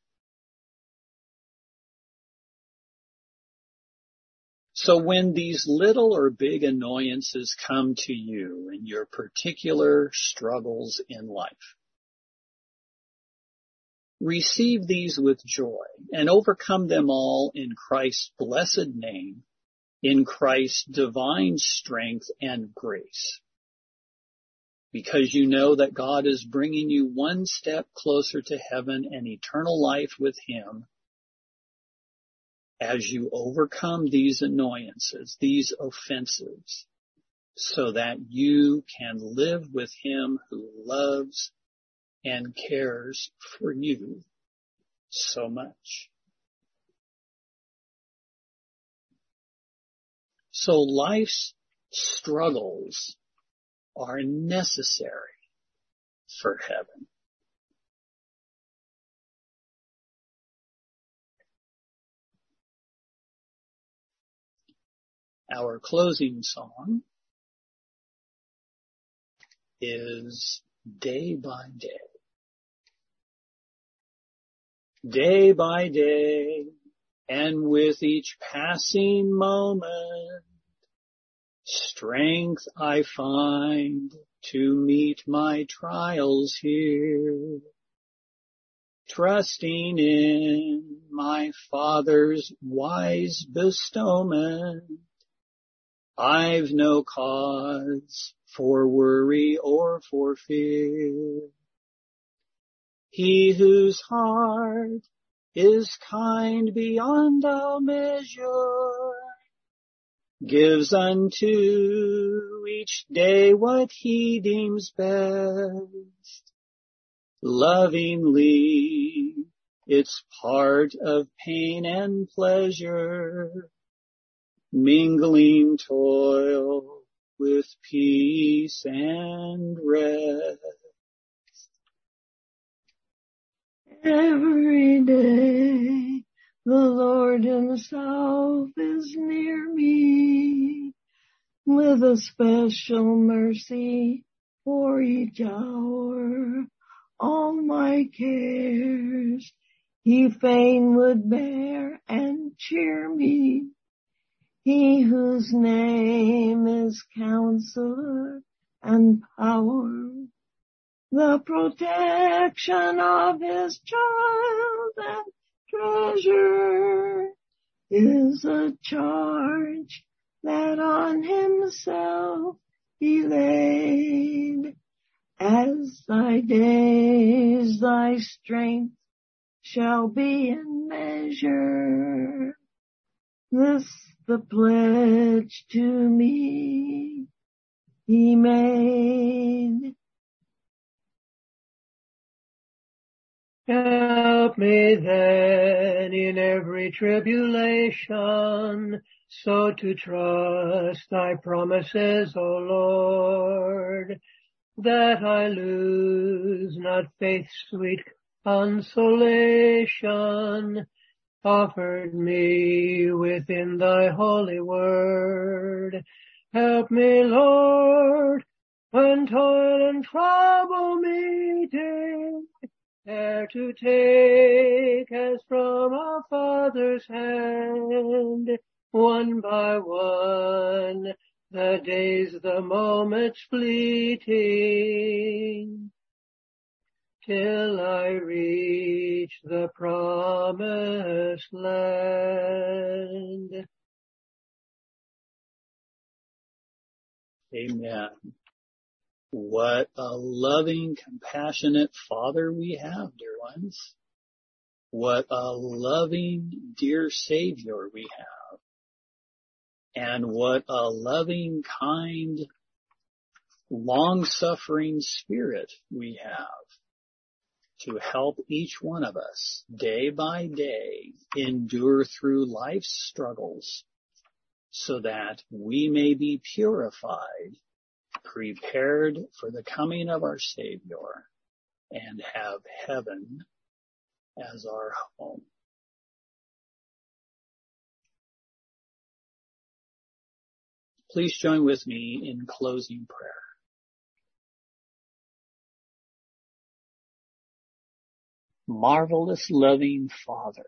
So when these little or big annoyances come to you in your particular struggles in life, receive these with joy and overcome them all in Christ's blessed name, in Christ's divine strength and grace. Because you know that God is bringing you one step closer to heaven and eternal life with him as you overcome these annoyances, these offenses, so that you can live with him who loves and cares for you so much. So life's struggles are necessary for heaven. Our closing song is Day by Day. Day by day, and with each passing moment, strength I find to meet my trials here. Trusting in my Father's wise bestowment, I've no cause for worry or for fear. He whose heart is kind beyond all measure gives unto each day what he deems best. Lovingly, it's part of pain and pleasure, mingling toil with peace and rest. Every day the Lord himself is near me with a special mercy for each hour. All my cares he fain would bear and cheer me. He whose name is Counselor and Power, the protection of his child and treasure, is a charge that on himself he laid. As thy days, thy strength shall be in measure. This the pledge to me he made. Help me then in every tribulation, so to trust thy promises, O Lord, that I lose not faith's sweet consolation, offered me within thy holy word. Help me, Lord, when toil and trouble me dare to take as from a father's hand, one by one, the days, the moments fleeting, till I reach the promised land. Amen. What a loving, compassionate Father we have, dear ones. What a loving, dear Savior we have. And what a loving, kind, long-suffering Spirit we have to help each one of us day by day endure through life's struggles so that we may be purified, prepared for the coming of our Savior, and have heaven as our home. Please join with me in closing prayer. Marvelous, loving Father,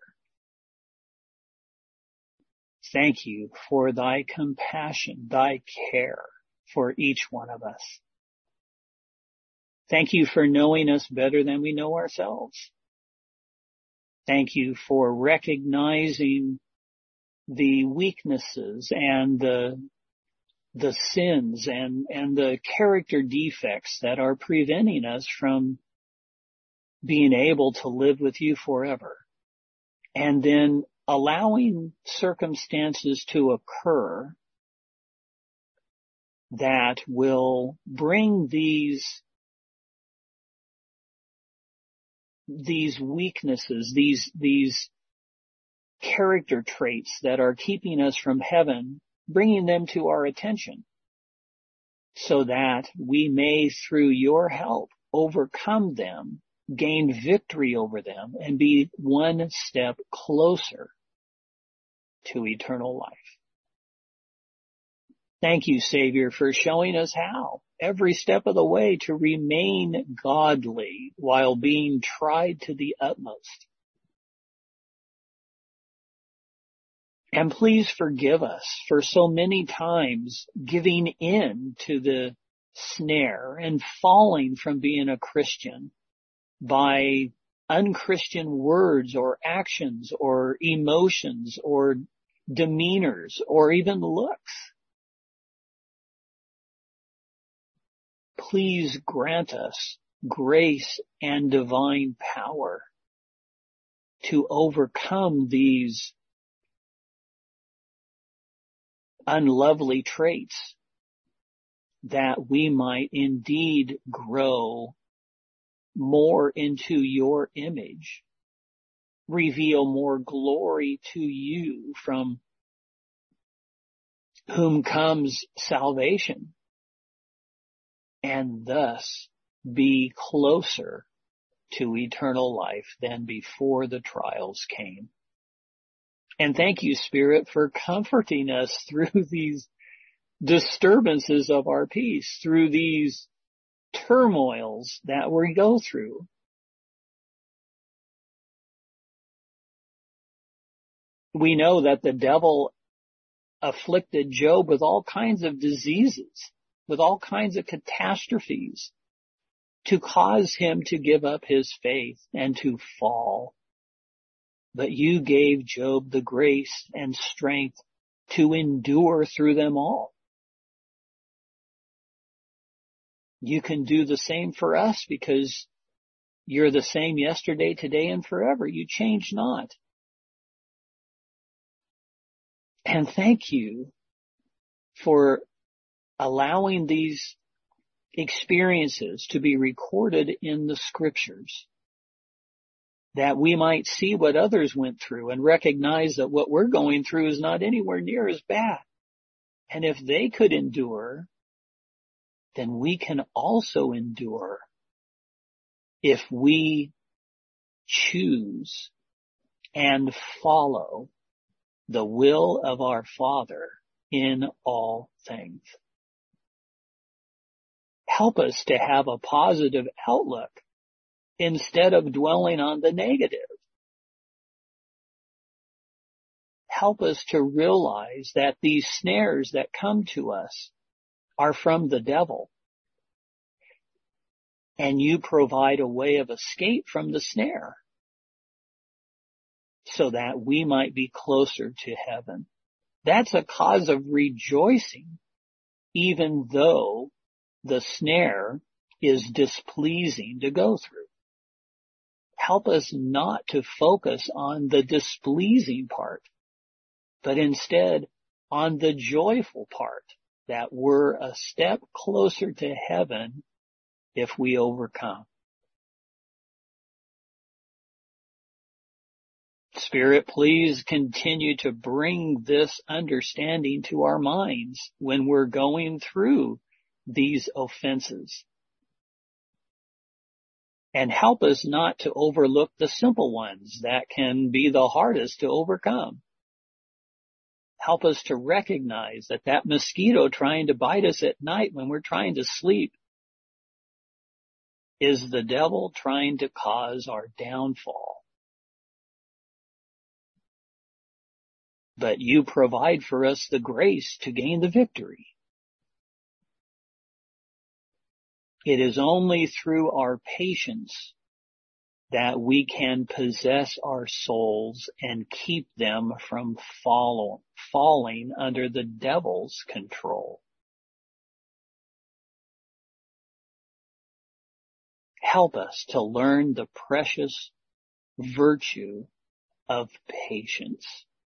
thank you for thy compassion, thy care for each one of us. Thank you for knowing us better than we know ourselves. Thank you for recognizing the weaknesses and the sins and the character defects that are preventing us from being able to live with you forever. And then allowing circumstances to occur that will bring these these weaknesses, these character traits that are keeping us from heaven, bringing them to our attention so that we may, through your help, overcome them, gain victory over them, and be one step closer to eternal life. Thank you, Savior, for showing us how, every step of the way, to remain godly while being tried to the utmost. And please forgive us for so many times giving in to the snare and falling from being a Christian by unchristian words or actions or emotions or demeanors or even looks. Please grant us grace and divine power to overcome these unlovely traits, that we might indeed grow more into your image, reveal more glory to you, from whom comes salvation, and thus be closer to eternal life than before the trials came. And thank you, Spirit, for comforting us through these disturbances of our peace, through these turmoils that we go through. We know that the devil afflicted Job with all kinds of diseases, with all kinds of catastrophes, to cause him to give up his faith and to fall. But you gave Job the grace and strength to endure through them all. You can do the same for us because you're the same yesterday, today, and forever. You change not. And thank you for allowing these experiences to be recorded in the scriptures, that we might see what others went through and recognize that what we're going through is not anywhere near as bad. And if they could endure, then we can also endure if we choose and follow the will of our Father in all things. Help us to have a positive outlook instead of dwelling on the negative. Help us to realize that these snares that come to us are from the devil, and you provide a way of escape from the snare so that we might be closer to heaven. That's a cause of rejoicing, even though the snare is displeasing to go through. Help us not to focus on the displeasing part, but instead on the joyful part, that we're a step closer to heaven if we overcome. Spirit, please continue to bring this understanding to our minds when we're going through these offenses. And help us not to overlook the simple ones that can be the hardest to overcome. Help us to recognize that that mosquito trying to bite us at night when we're trying to sleep is the devil trying to cause our downfall. But you provide for us the grace to gain the victory. It is only through our patience that we can possess our souls and keep them from falling under the devil's control. Help us to learn the precious virtue of patience.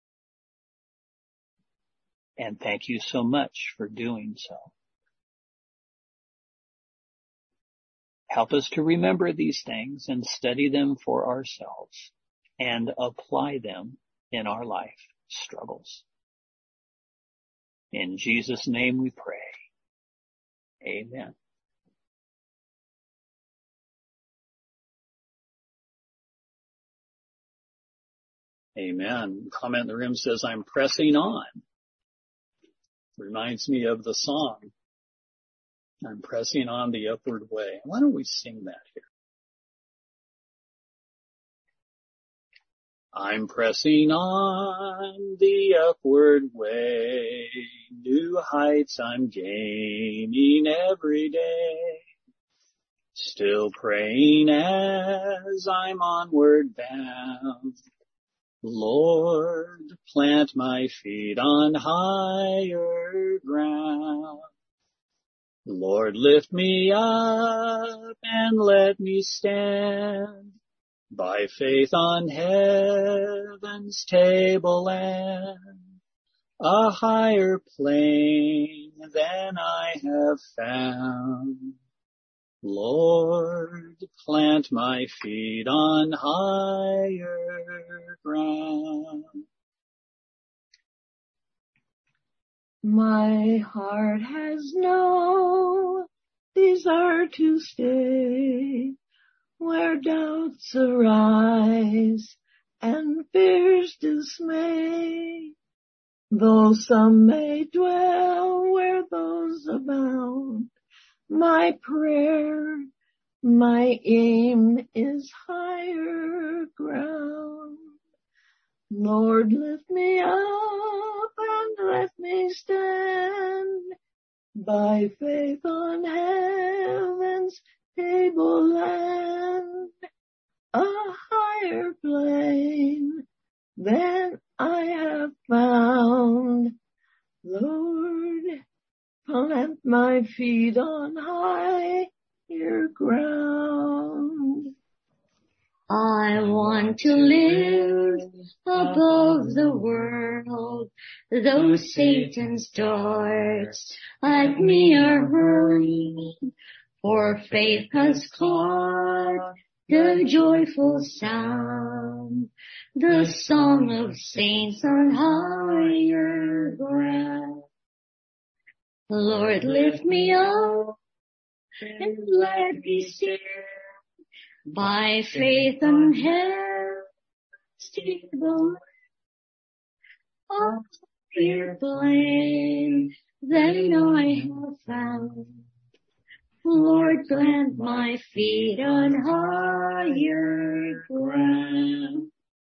And thank you so much for doing so. Help us to remember these things and study them for ourselves and apply them in our life struggles. In Jesus' name we pray. Amen. Amen. Comment in the room says, I'm pressing on. Reminds me of the song. I'm pressing on the upward way. Why don't we sing that here? I'm pressing on the upward way. New heights I'm gaining every day. Still praying as I'm onward bound. Lord, plant my feet on higher ground. Lord, lift me up and let me stand by faith on heaven's tableland, a higher plane than I have found. Lord, plant my feet on higher ground. My heart has no desire to stay where doubts arise and fears dismay. Though some may dwell where those abound, my prayer, my aim is higher ground. Lord, lift me up and let me stand by faith on heaven's tableland, a higher plane than I have found. Lord, plant my feet on higher ground. I want to live above the world, though Satan's darts at me are hurling, for faith has caught the joyful sound, the song of saints on higher ground. Lord, lift me up and let me stand by faith on heaven's table, a clear plain than I have found. Lord, plant my feet on higher ground.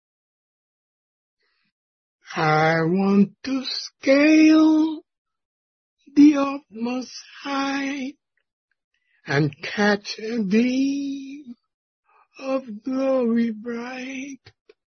I want to scale the utmost height and catch a gleam of glory bright.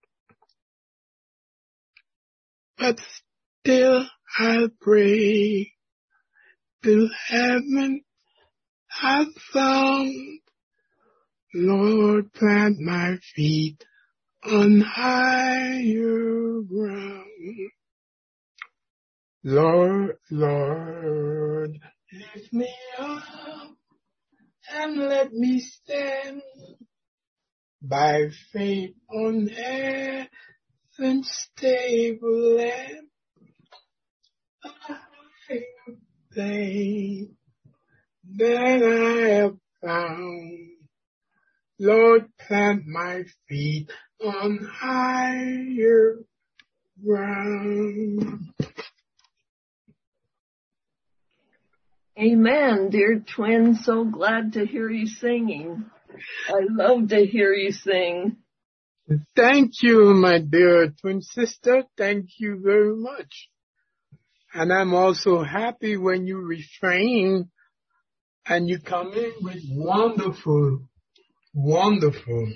But still I'll pray till heaven I've found. Lord, plant my feet on higher ground. Lord, Lord, lift me up and let me stand by faith on heaven's tableland, a higher plane than I have found. Lord, plant my feet on higher ground. Amen, dear twin. So glad to hear you singing. I love to hear you sing. Thank you, my dear twin sister. Thank you very much. And I'm also happy when you refrain and you come in with wonderful, wonderful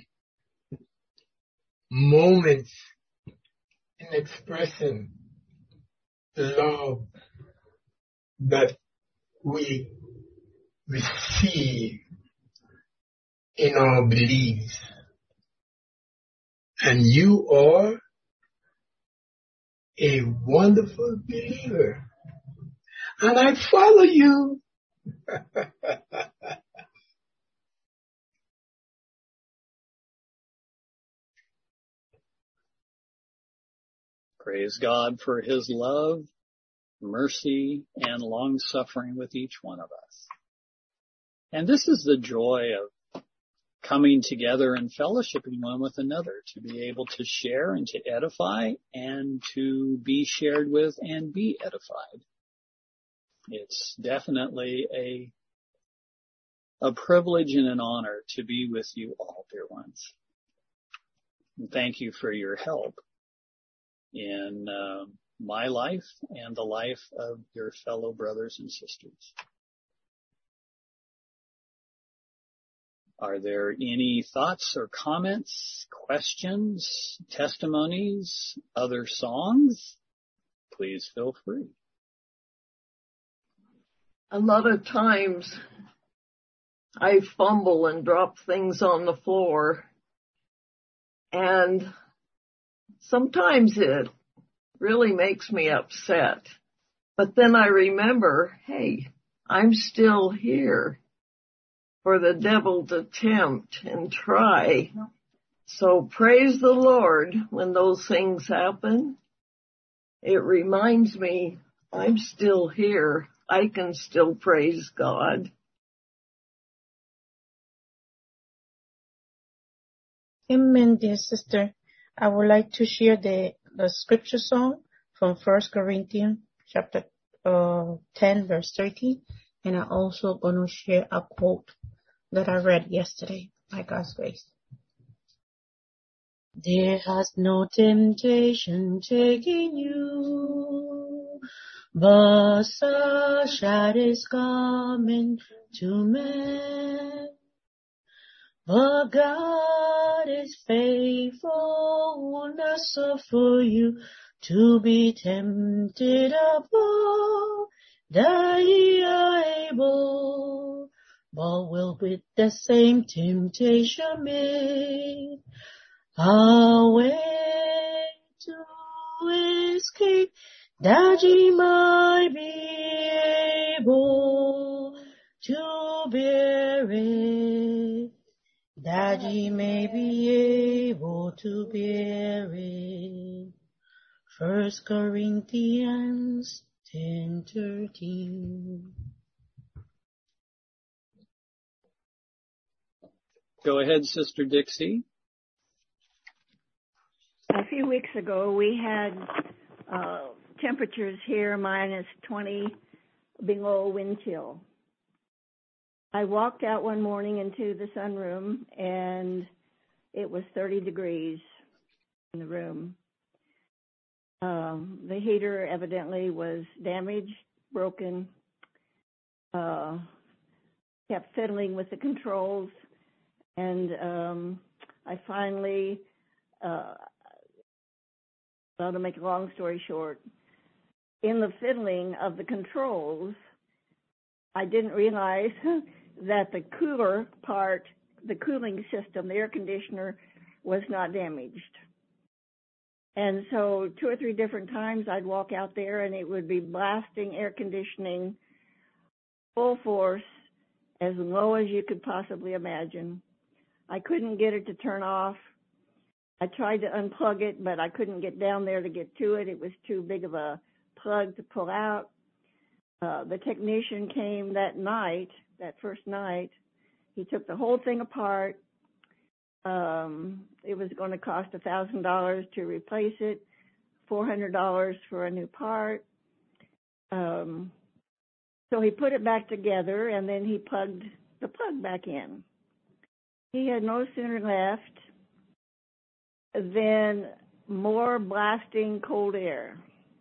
moments in expressing the love that we receive in our beliefs. And you are a wonderful believer. And I follow you. Praise God for his love, mercy, and long suffering with each one of us. And this is the joy of coming together and fellowshipping one with another, to be able to share and to edify and to be shared with and be edified. It's definitely a privilege and an honor to be with you all, dear ones. And thank you for your help in my life and the life of your fellow brothers and sisters. Are there any thoughts or comments, questions, testimonies, other songs? Please feel free. A lot of times I fumble and drop things on the floor, and sometimes it really makes me upset. But then I remember, hey, I'm still here for the devil to tempt and try. So praise the Lord when those things happen. It reminds me I'm still here. I can still praise God. Amen, dear sister. I would like to share the scripture song from 1 Corinthians chapter 10, verse 13. And I'm also going to share a quote that I read yesterday, by God's grace. There has no temptation taken you, but such as is common to man. But God is faithful, will not suffer you to be tempted above that ye are able, but will with the same temptation make a way to escape, that ye might be able to bear it. That ye may be able to bear it. 1 Corinthians 10:13. Go ahead, Sister Dixie. A few weeks ago, we had temperatures here minus 20 below wind chill. I walked out one morning into the sunroom, and it was 30 degrees in the room. The heater evidently was damaged, broken, kept fiddling with the controls, and I finally, to make a long story short, in the fiddling of the controls, I didn't realize that the cooler part, the cooling system, the air conditioner, was not damaged. And so 2 or 3 different times I'd walk out there and it would be blasting air conditioning full force, as low as you could possibly imagine. I couldn't get it to turn off. I tried to unplug it, but I couldn't get down there to get to it. It was too big of a plug to pull out. The technician came that night, that first night. He took the whole thing apart. It was going to cost $1,000 to replace it, $400 for a new part. So he put it back together, and then he plugged the plug back in. He had no sooner left than more blasting cold air.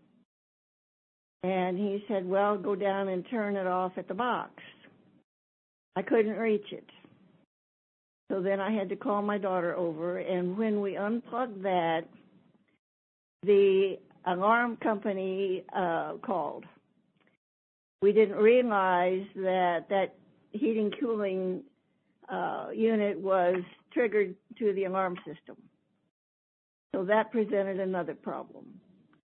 And he said, well, go down and turn it off at the box. I couldn't reach it. So then I had to call my daughter over, and when we unplugged that, the alarm company called. We didn't realize that that heating cooling unit was triggered to the alarm system. So that presented another problem.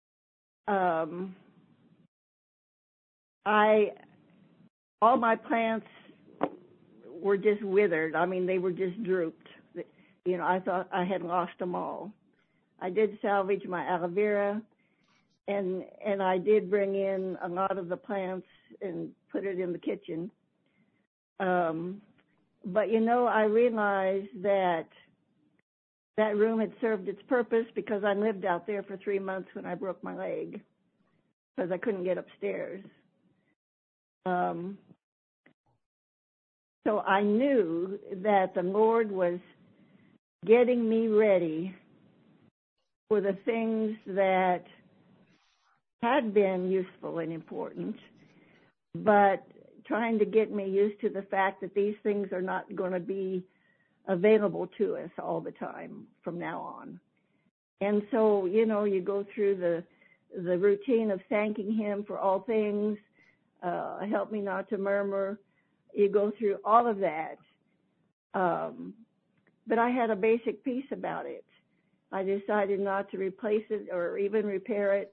All my plants were just withered. I mean, they were just drooped. You know, I thought I had lost them all. I did salvage my aloe vera, and I did bring in a lot of the plants and put it in the kitchen. But I realized that room had served its purpose because I lived out there for 3 months when I broke my leg because I couldn't get upstairs. So I knew that the Lord was getting me ready for the things that had been useful and important, but trying to get me used to the fact that these things are not going to be available to us all the time from now on. And so, you go through the routine of thanking Him for all things, help me not to murmur. You go through all of that. But I had a basic peace about it. I decided not to replace it or even repair it.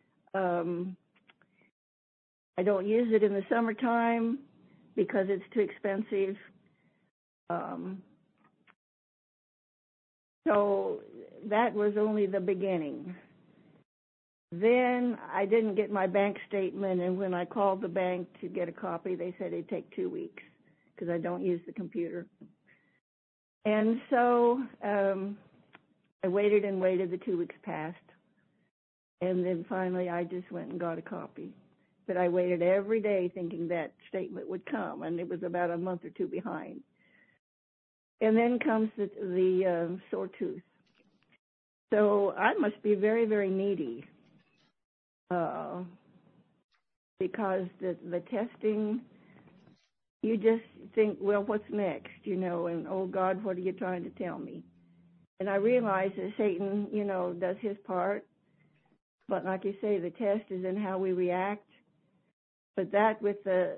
I don't use it in the summertime because it's too expensive. So that was only the beginning. Then I didn't get my bank statement, and when I called the bank to get a copy, they said it'd take 2 weeks because I don't use the computer. And so I waited and waited. The 2 weeks passed. And then finally I just went and got a copy. But I waited every day thinking that statement would come, and it was about a month or two behind. And then comes the sore tooth. So I must be very, very needy because the testing, you just think, well, what's next, and, oh, God, what are you trying to tell me? And I realized that Satan, does his part. But like you say, the test is in how we react. But that with the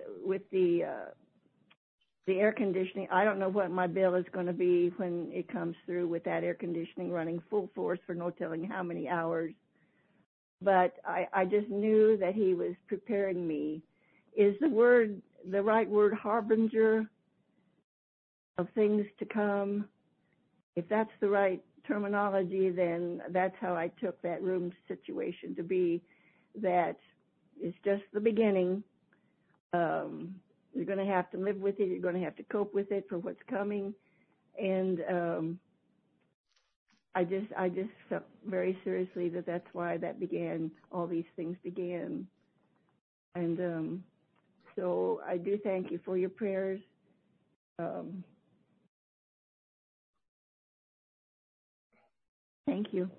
air conditioning, I don't know what my bill is going to be when it comes through with that air conditioning running full force for no telling how many hours. But I just knew that He was preparing me. Is the right word harbinger of things to come? If that's the right terminology, then that's how I took that room situation to be, that it's just the beginning. You're going to have to live with it. You're going to have to cope with it for what's coming. And I just felt very seriously that that's why that began, all these things began. And so I do thank you for your prayers. Thank you.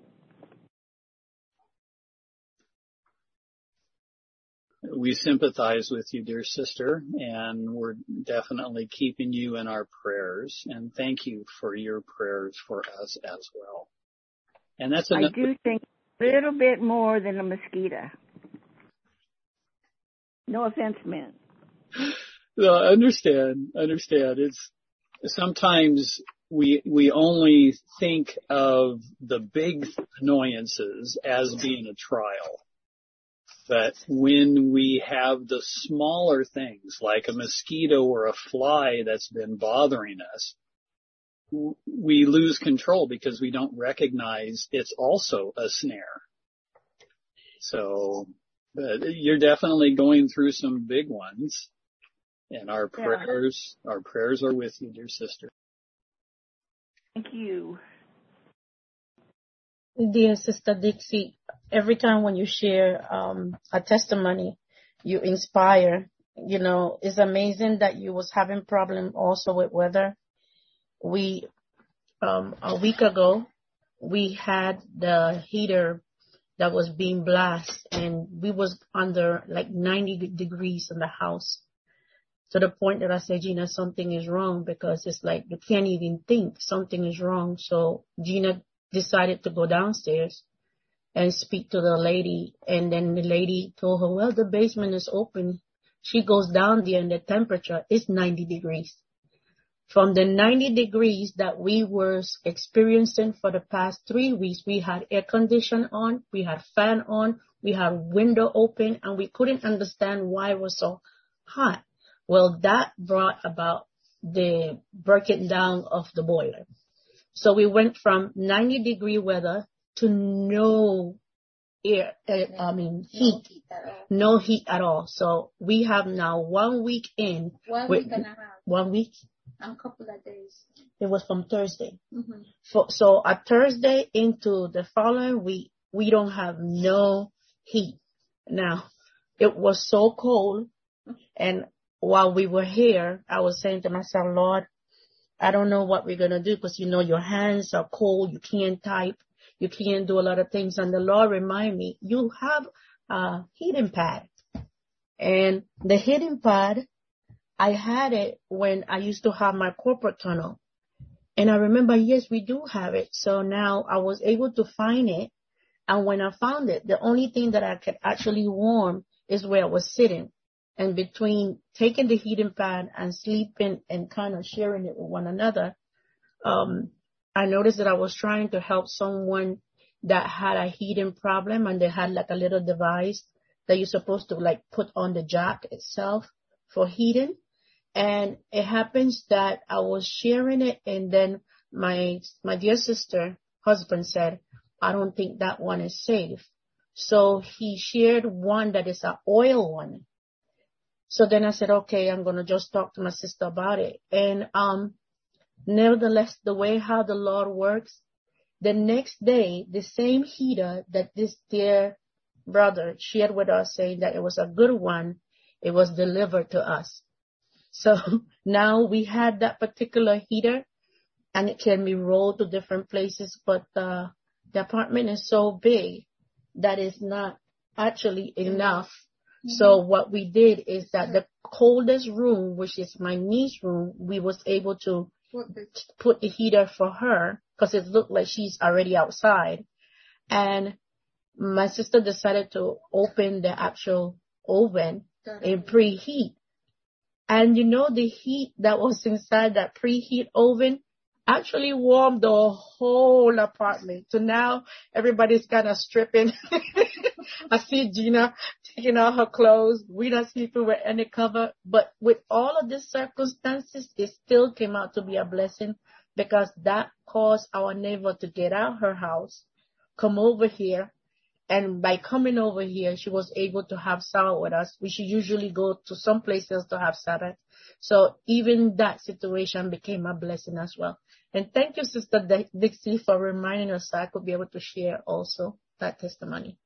We sympathize with you, dear sister, and we're definitely keeping you in our prayers. And thank you for your prayers for us as well. And that's I do think a little bit more than a mosquito. No offense meant. No, understand. It's sometimes we only think of the big annoyances as being a trial. But when we have the smaller things like a mosquito or a fly that's been bothering us, we lose control because we don't recognize it's also a snare. So, but you're definitely going through some big ones, and our prayers are with you, dear sister. Thank you. Dear Sister Dixie, every time when you share a testimony, you inspire. It's amazing that you was having problem also with weather. We a week ago we had the heater that was being blasted, and we was under like 90 degrees in the house, to the point that I said, Gina, something is wrong, because it's like you can't even think something is wrong. So Gina decided to go downstairs and speak to the lady, and then the lady told her, well, the basement is open. She goes down there and the temperature is 90 degrees. From the 90 degrees that we were experiencing for the past 3 weeks, we had air condition on, we had fan on, we had window open, and we couldn't understand why it was so hot. Well, that brought about the breaking down of the boiler. So we went from 90-degree weather to no heat. No heat at all. So we have now 1 week in. 1 week and a half. 1 week? And a couple of days. It was from Thursday. Mm-hmm. So a Thursday into the following week, we don't have no heat. Now, it was so cold. And while we were here, I was saying to myself, Lord, I don't know what we're going to do because, your hands are cold. You can't type. You can't do a lot of things. And the Lord reminded me, you have a heating pad. And the heating pad, I had it when I used to have my corporate tunnel. And I remember, yes, we do have it. So now I was able to find it. And when I found it, the only thing that I could actually warm is where I was sitting. And between taking the heating pad and sleeping and kind of sharing it with one another, I noticed that I was trying to help someone that had a heating problem, and they had like a little device that you're supposed to like put on the jack itself for heating. And it happens that I was sharing it, and then my dear sister husband said, I don't think that one is safe. So he shared one that is an oil one. So then I said, okay, I'm going to just talk to my sister about it. And nevertheless, the way how the Lord works, the next day, the same heater that this dear brother shared with us, saying that it was a good one, it was delivered to us. So now we had that particular heater, and it can be rolled to different places, but the apartment is so big that it's not actually enough. Mm-hmm. So what we did is that the coldest room, which is my niece's room, we was able to put the heater for her because it looked like she's already outside. And my sister decided to open the actual oven and preheat. And the heat that was inside that preheat oven actually warmed the whole apartment. So now everybody's kind of stripping. I see Gina taking out her clothes. We don't sleep with any cover. But with all of these circumstances, it still came out to be a blessing because that caused our neighbor to get out her house, come over here. And by coming over here, she was able to have Sabbath with us. We should usually go to some places to have Sabbath. So even that situation became a blessing as well. And thank you, Sister Dixie, for reminding us so I could be able to share also that testimony.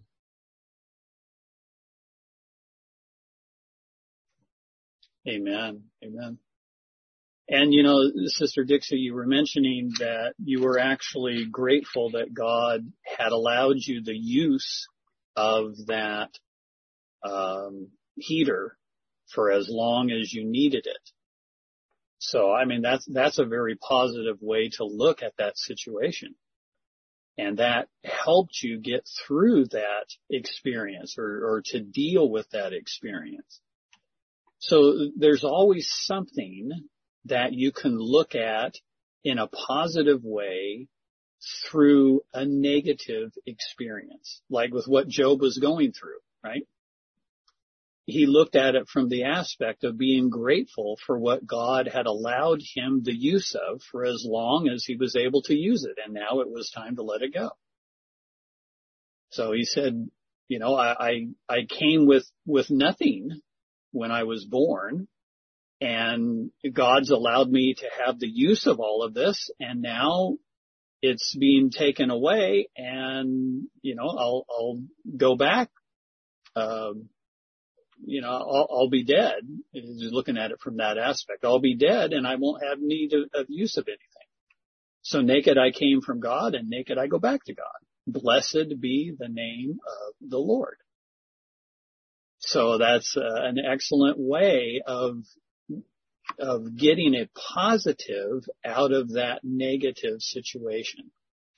Amen. Amen. And, Sister Dixie, you were mentioning that you were actually grateful that God had allowed you the use of that heater for as long as you needed it. So, that's a very positive way to look at that situation. And that helped you get through that experience or to deal with that experience. So there's always something that you can look at in a positive way through a negative experience, like with what Job was going through, right? He looked at it from the aspect of being grateful for what God had allowed him the use of for as long as he was able to use it. And now it was time to let it go. So he said, I came with nothing when I was born, and God's allowed me to have the use of all of this, and now it's being taken away, and, I'll go back. I'll be dead. Just looking at it from that aspect. I'll be dead, and I won't have need of use of anything. So naked I came from God, and naked I go back to God. Blessed be the name of the Lord. So that's an excellent way of getting a positive out of that negative situation.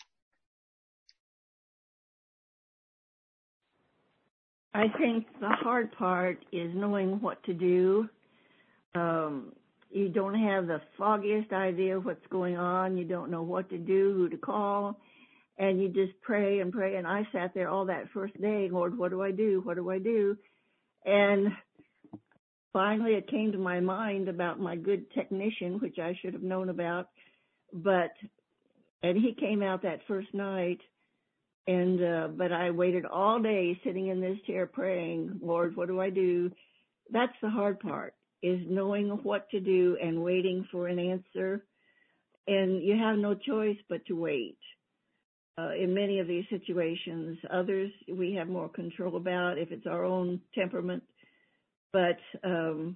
I think the hard part is knowing what to do. You don't have the foggiest idea of what's going on. You don't know what to do, who to call, and you just pray and pray. And I sat there all that first day, Lord, what do I do? What do I do? And finally it came to my mind about my good technician, which I should have known about, and he came out that first night And, but I waited all day sitting in this chair praying, Lord, what do I do? That's the hard part, is knowing what to do and waiting for an answer. And you have no choice but to wait. In many of these situations, others we have more control about if it's our own temperament. But, and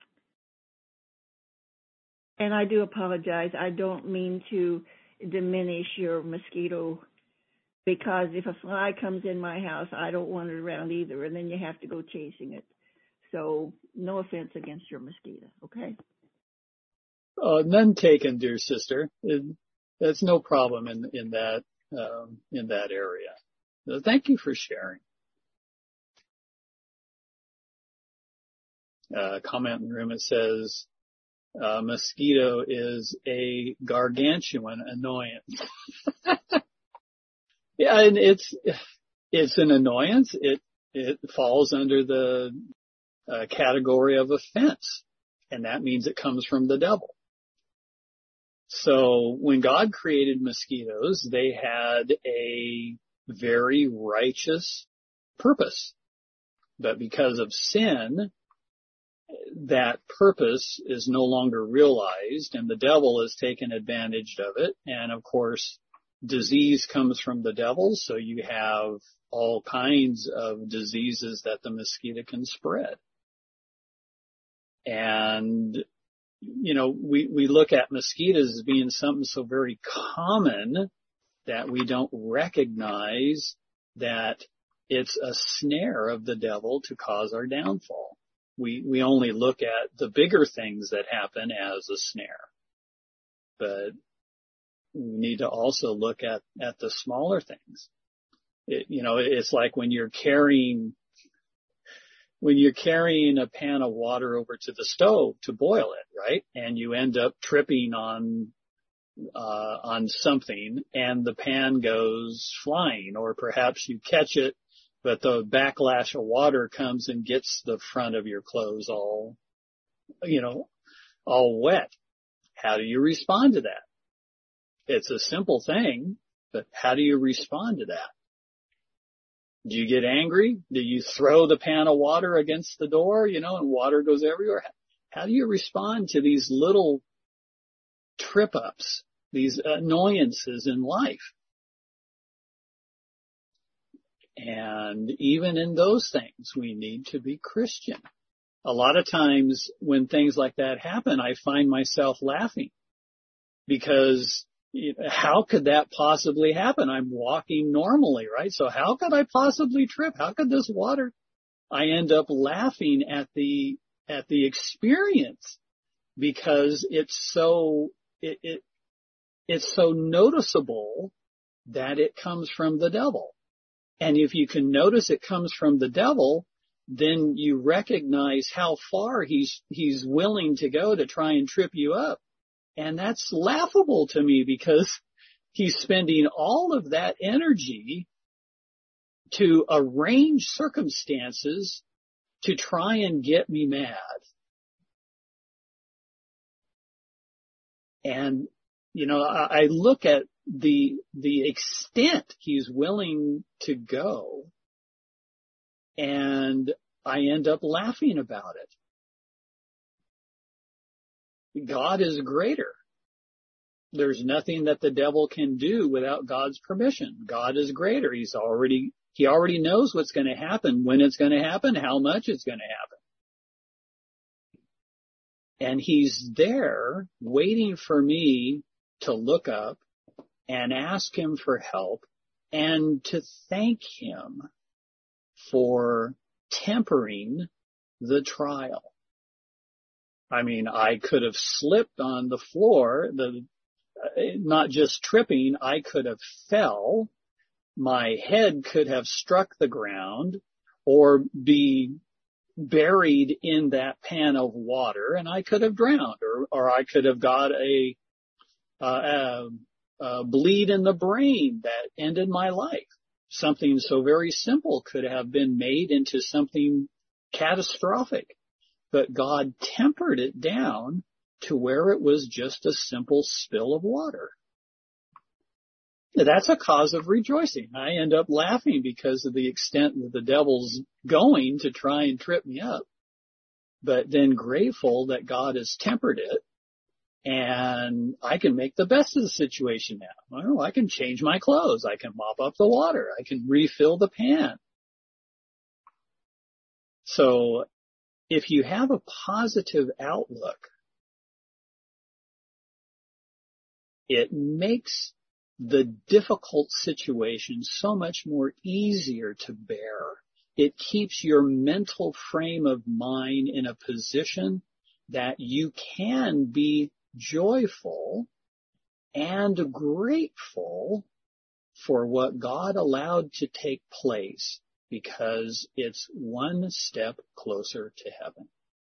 I do apologize. I don't mean to diminish your mosquito, because if a fly comes in my house, I don't want it around either, and then you have to go chasing it. So no offense against your mosquito, okay? None taken, dear sister. That's no problem in that area. So thank you for sharing. Comment in the room, it says, mosquito is a gargantuan annoyance. Yeah, and it's an annoyance. It falls under the category of offense, and that means it comes from the devil. So when God created mosquitoes, they had a very righteous purpose. But because of sin, that purpose is no longer realized, and the devil has taken advantage of it. And of course, disease comes from the devil, so you have all kinds of diseases that the mosquito can spread. And, you know, we look at mosquitoes as being something so very common that we don't recognize that it's a snare of the devil to cause our downfall. We only look at the bigger things that happen as a snare. But we need to also look at the smaller things. It's like when you're carrying a pan of water over to the stove to boil it, right? And you end up tripping on something and the pan goes flying, or perhaps you catch it, but the backlash of water comes and gets the front of your clothes all wet. How do you respond to that? It's a simple thing, but how do you respond to that? Do you get angry? Do you throw the pan of water against the door, and water goes everywhere? How do you respond to these little trip-ups, these annoyances in life? And even in those things, we need to be Christian. A lot of times when things like that happen, I find myself laughing because how could that possibly happen? I'm walking normally, right? So how could I possibly trip? How could this water? I end up laughing at the experience because it's so noticeable that it comes from the devil. And if you can notice it comes from the devil, then you recognize how far he's willing to go to try and trip you up. And that's laughable to me because he's spending all of that energy to arrange circumstances to try and get me mad. And, I look at the extent he's willing to go, and I end up laughing about it. God is greater. There's nothing that the devil can do without God's permission. God is greater. He already knows what's going to happen, when it's going to happen, how much it's going to happen. And he's there waiting for me to look up and ask him for help and to thank him for tempering the trial. I mean, I could have slipped on the floor, not just tripping, I could have fell. My head could have struck the ground or be buried in that pan of water, and I could have drowned, or I could have got a bleed in the brain that ended my life. Something so very simple could have been made into something catastrophic, but God tempered it down to where it was just a simple spill of water. that's a cause of rejoicing. I end up laughing because of the extent that the devil's going to try and trip me up, but then grateful that God has tempered it and I can make the best of the situation now. Well, I can change my clothes. I can mop up the water. I can refill the pan. So if you have a positive outlook, it makes the difficult situation so much more easier to bear. It keeps your mental frame of mind in a position that you can be joyful and grateful for what God allowed to take place, because it's one step closer to heaven.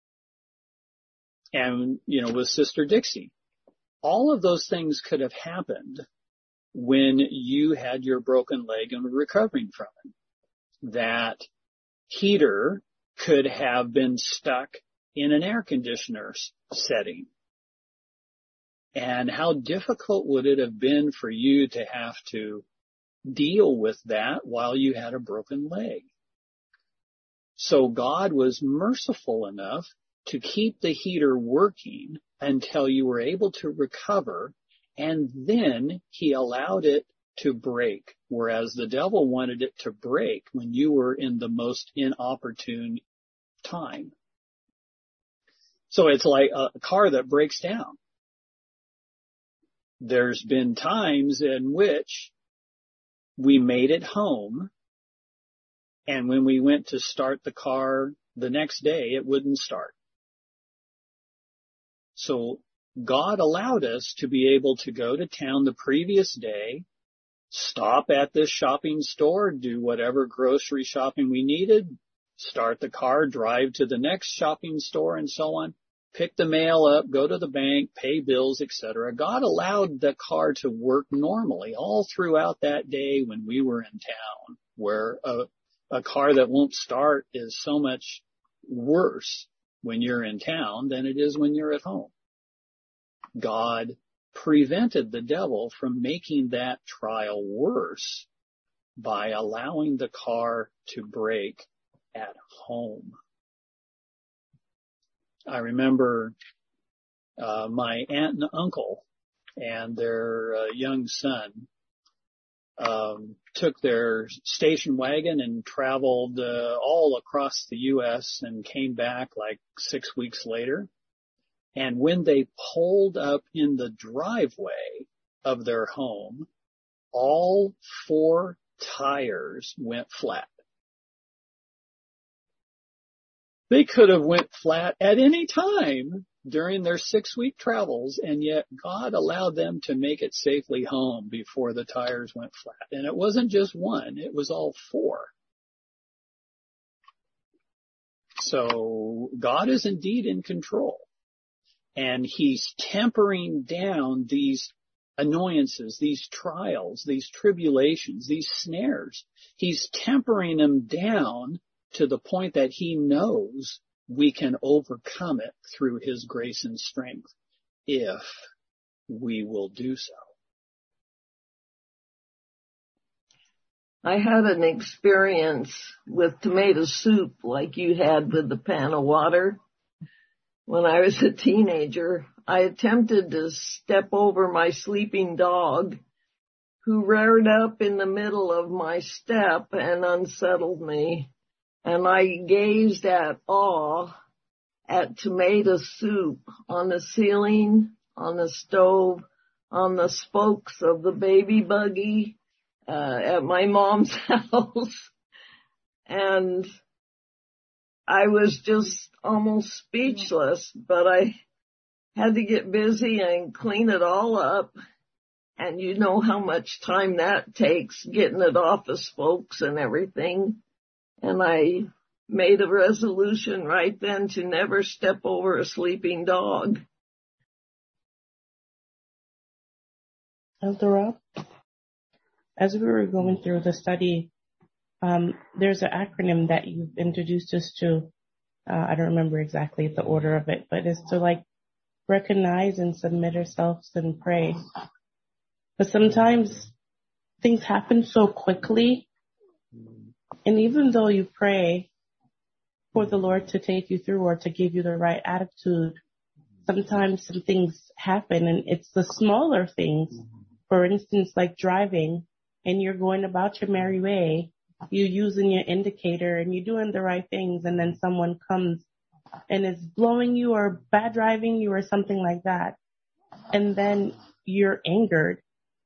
And, with Sister Dixie, all of those things could have happened when you had your broken leg and were recovering from it. That heater could have been stuck in an air conditioner setting. And how difficult would it have been for you to have to deal with that while you had a broken leg? So God was merciful enough to keep the heater working until you were able to recover, and then he allowed it to break, whereas the devil wanted it to break when you were in the most inopportune time. So it's like a car that breaks down. There's been times in which we made it home, and when we went to start the car the next day, it wouldn't start. So God allowed us to be able to go to town the previous day, stop at this shopping store, do whatever grocery shopping we needed, start the car, drive to the next shopping store, and so on, pick the mail up, go to the bank, pay bills, etc. God allowed the car to work normally all throughout that day when we were in town, where a car that won't start is so much worse when you're in town than it is when you're at home. God prevented the devil from making that trial worse by allowing the car to break at home. I remember my aunt and uncle and their young son took their station wagon and traveled all across the U.S. and came back like 6 weeks later. And when they pulled up in the driveway of their home, all 4 tires went flat. They could have went flat at any time during their 6-week travels, and yet God allowed them to make it safely home before the tires went flat. And it wasn't just one, it was all 4. So God is indeed in control. And he's tempering down these annoyances, these trials, these tribulations, these snares. He's tempering them down to the point that he knows we can overcome it through his grace and strength if we will do so. I had an experience with tomato soup like you had with the pan of water. When I was a teenager, I attempted to step over my sleeping dog, who reared up in the middle of my step and unsettled me. And I gazed at awe at tomato soup on the ceiling, on the stove, on the spokes of the baby buggy at my mom's house. And I was just almost speechless, but I had to get busy and clean it all up. And you know how much time that takes, getting it off the spokes and everything. And I made a resolution right then to never step over a sleeping dog. Elder Rob, as we were going through the study, there's an acronym that you've introduced us to. I don't remember exactly the order of it, but it's to recognize and submit ourselves and pray. But sometimes things happen so quickly. And even though you pray for the Lord to take you through or to give you the right attitude, sometimes some things happen, and it's the smaller things. For instance, like driving, and you're going about your merry way, you using your indicator and you're doing the right things, and then someone comes and is blowing you or bad driving you or something like that. And then you're angered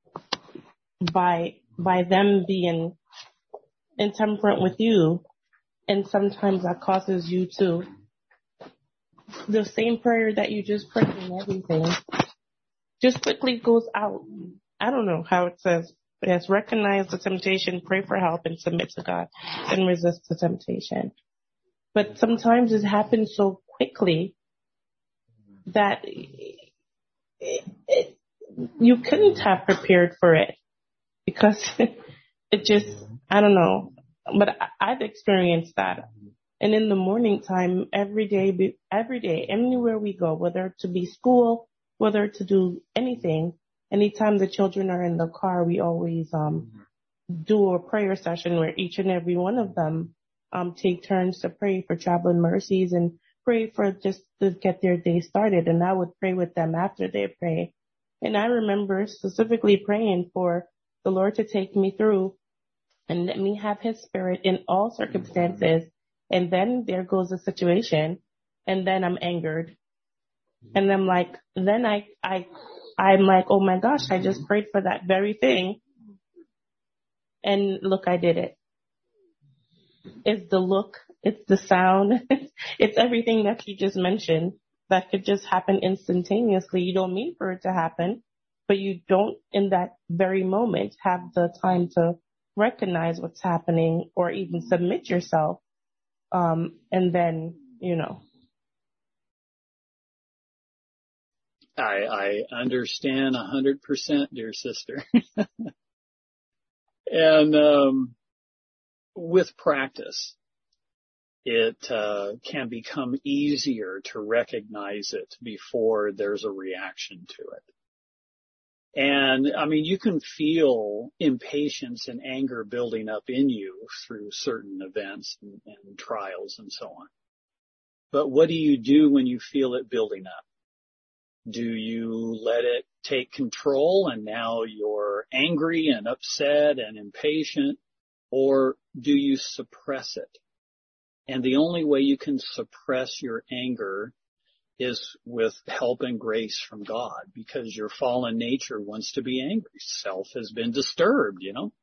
by them being intemperate with you. And sometimes that causes you to, the same prayer that you just prayed and everything just quickly goes out. I don't know how it says, but yes, recognize the temptation, pray for help, and submit to God, and resist the temptation. But sometimes it happens so quickly that you couldn't have prepared for it, because it just, I don't know. But I've experienced that. And in the morning time, every day, anywhere we go, whether to be school, whether to do anything, anytime the children are in the car, we always do a prayer session where each and every one of them take turns to pray for traveling mercies and pray for just to get their day started. And I would pray with them after they pray. And I remember specifically praying for the Lord to take me through and let me have his spirit in all circumstances. And then there goes the situation, and then I'm angered. And I'm like, I'm like, oh my gosh, I just prayed for that very thing. And look, I did it. It's the look, it's the sound, it's everything that you just mentioned that could just happen instantaneously. You don't mean for it to happen, but you don't in that very moment have the time to recognize what's happening or even submit yourself. And then, I understand 100%, dear sister. And with practice, it can become easier to recognize it before there's a reaction to it. And I mean, you can feel impatience and anger building up in you through certain events and trials and so on. But what do you do when you feel it building up? Do you let it take control and now you're angry and upset and impatient? Or do you suppress it? And the only way you can suppress your anger is with help and grace from God, because your fallen nature wants to be angry. Self has been disturbed,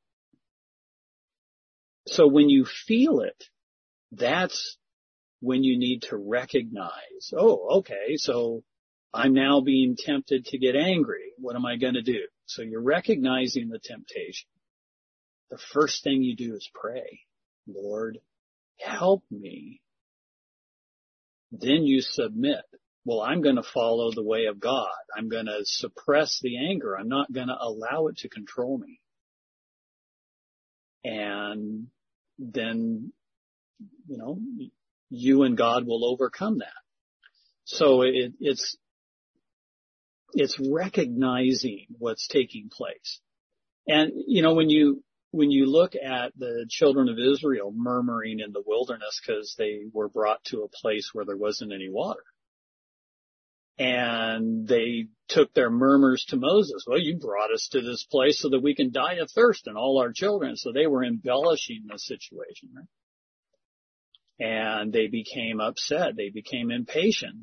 So when you feel it, that's when you need to recognize, oh, okay, so I'm now being tempted to get angry. What am I going to do? So you're recognizing the temptation. The first thing you do is pray, Lord, help me. Then you submit. Well, I'm going to follow the way of God. I'm going to suppress the anger. I'm not going to allow it to control me. And then, you and God will overcome that. So it's recognizing what's taking place. And, when you look at the children of Israel murmuring in the wilderness because they were brought to a place where there wasn't any water, and they took their murmurs to Moses. Well, you brought us to this place so that we can die of thirst and all our children. So they were embellishing the situation, right? And they became upset. They became impatient.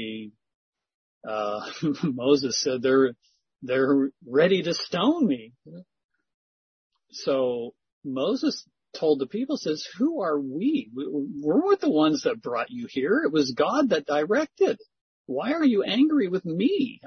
Moses said they're ready to stone me. So Moses told the people, says, who are we? We weren't the ones that brought you here. It was God that directed. Why are you angry with me?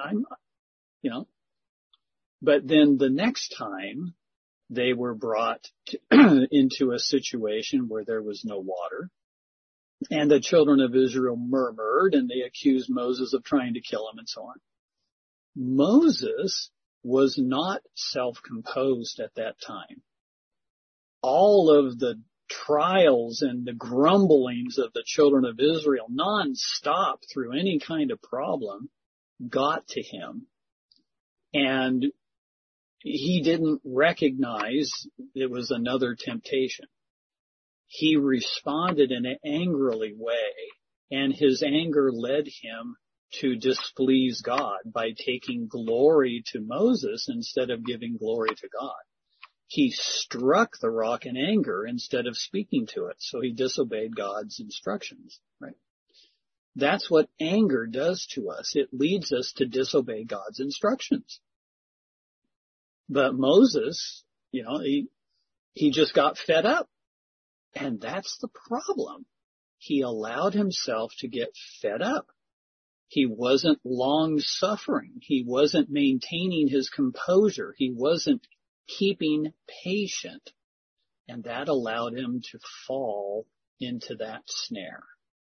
But then the next time they were brought into a situation where there was no water, and the children of Israel murmured and they accused Moses of trying to kill him and so on. Moses was not self-composed at that time. All of the trials and the grumblings of the children of Israel non-stop through any kind of problem got to him. And he didn't recognize it was another temptation. He responded in an angrily way, and his anger led him to displease God by taking glory to Moses instead of giving glory to God. He struck the rock in anger instead of speaking to it, so he disobeyed God's instructions, right? That's what anger does to us. It leads us to disobey God's instructions. But Moses, he just got fed up. And that's the problem. He allowed himself to get fed up. He wasn't long-suffering. He wasn't maintaining his composure. He wasn't keeping patient. And that allowed him to fall into that snare.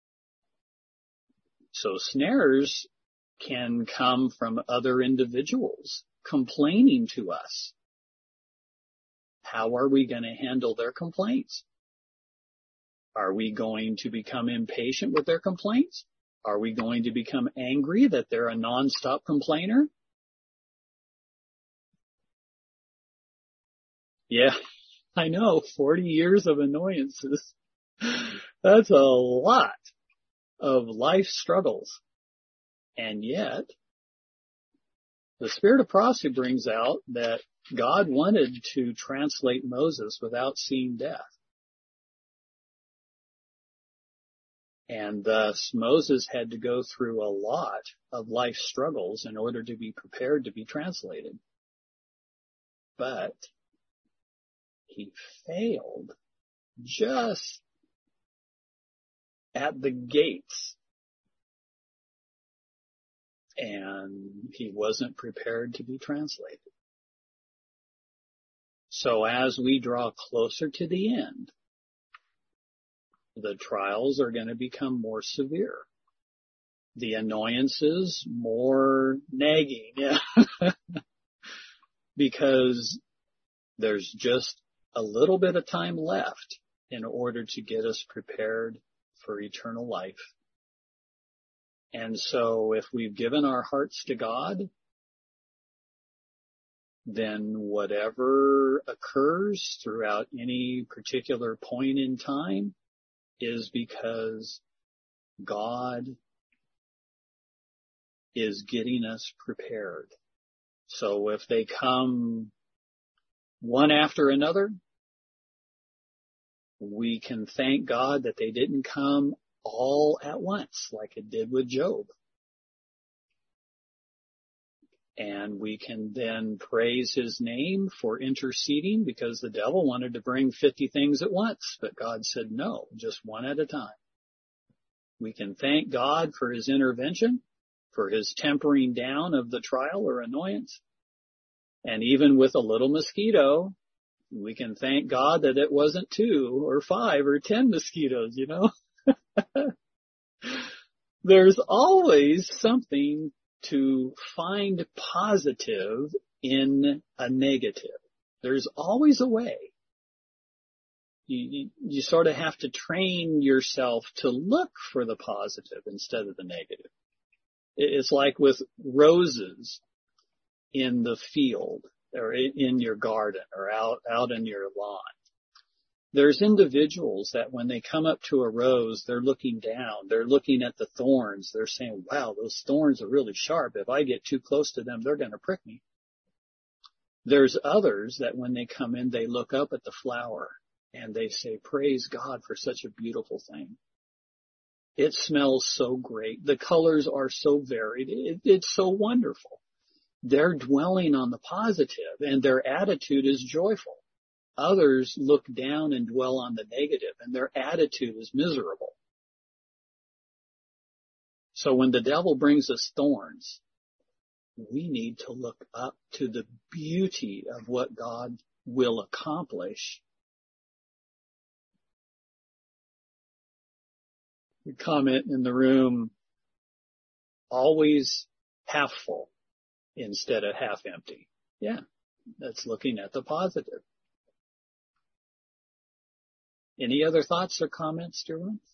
So snares can come from other individuals complaining to us. How are we going to handle their complaints? Are we going to become impatient with their complaints? Are we going to become angry that they're a nonstop complainer? Yeah, I know, 40 years of annoyances. That's a lot of life struggles. And yet, the spirit of prophecy brings out that God wanted to translate Moses without seeing death. And thus Moses had to go through a lot of life struggles in order to be prepared to be translated. But he failed just at the gates. And he wasn't prepared to be translated. So as we draw closer to the end, the trials are going to become more severe. The annoyances more nagging, because there's just a little bit of time left in order to get us prepared for eternal life. And so if we've given our hearts to God, then whatever occurs throughout any particular point in time is because God is getting us prepared. So if they come one after another, we can thank God that they didn't come all at once like it did with Job. And we can then praise his name for interceding, because the devil wanted to bring 50 things at once, but God said no, just one at a time. We can thank God for his intervention, for his tempering down of the trial or annoyance. And even with a little mosquito, we can thank God that it wasn't 2 or 5 or 10 mosquitoes, There's always something to find positive in a negative. There's always a way. You sort of have to train yourself to look for the positive instead of the negative. It's like with roses in the field or in your garden or out in your lawn. There's individuals that when they come up to a rose, they're looking down. They're looking at the thorns. They're saying, wow, those thorns are really sharp. If I get too close to them, they're going to prick me. There's others that when they come in, they look up at the flower and they say, praise God for such a beautiful thing. It smells so great. The colors are so varied. It's so wonderful. They're dwelling on the positive and their attitude is joyful. Others look down and dwell on the negative, and their attitude is miserable. So when the devil brings us thorns, we need to look up to the beauty of what God will accomplish. The comment in the room, always half full instead of half empty. Yeah, that's looking at the positive. Any other thoughts or comments, dear ones?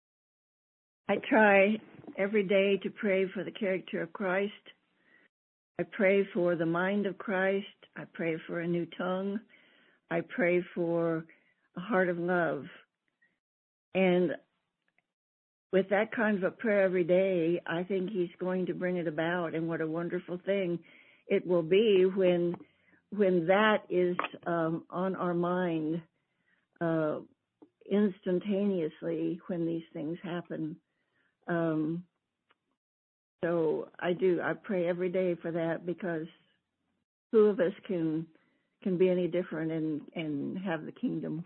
I try every day to pray for the character of Christ I pray for the mind of Christ. I pray for a new tongue. I pray for a heart of love. And with that kind of a prayer every day, I think he's going to bring it about. And what a wonderful thing it will be when that is on our mind instantaneously when these things happen. So I pray every day for that, because who of us can be any different and have the kingdom?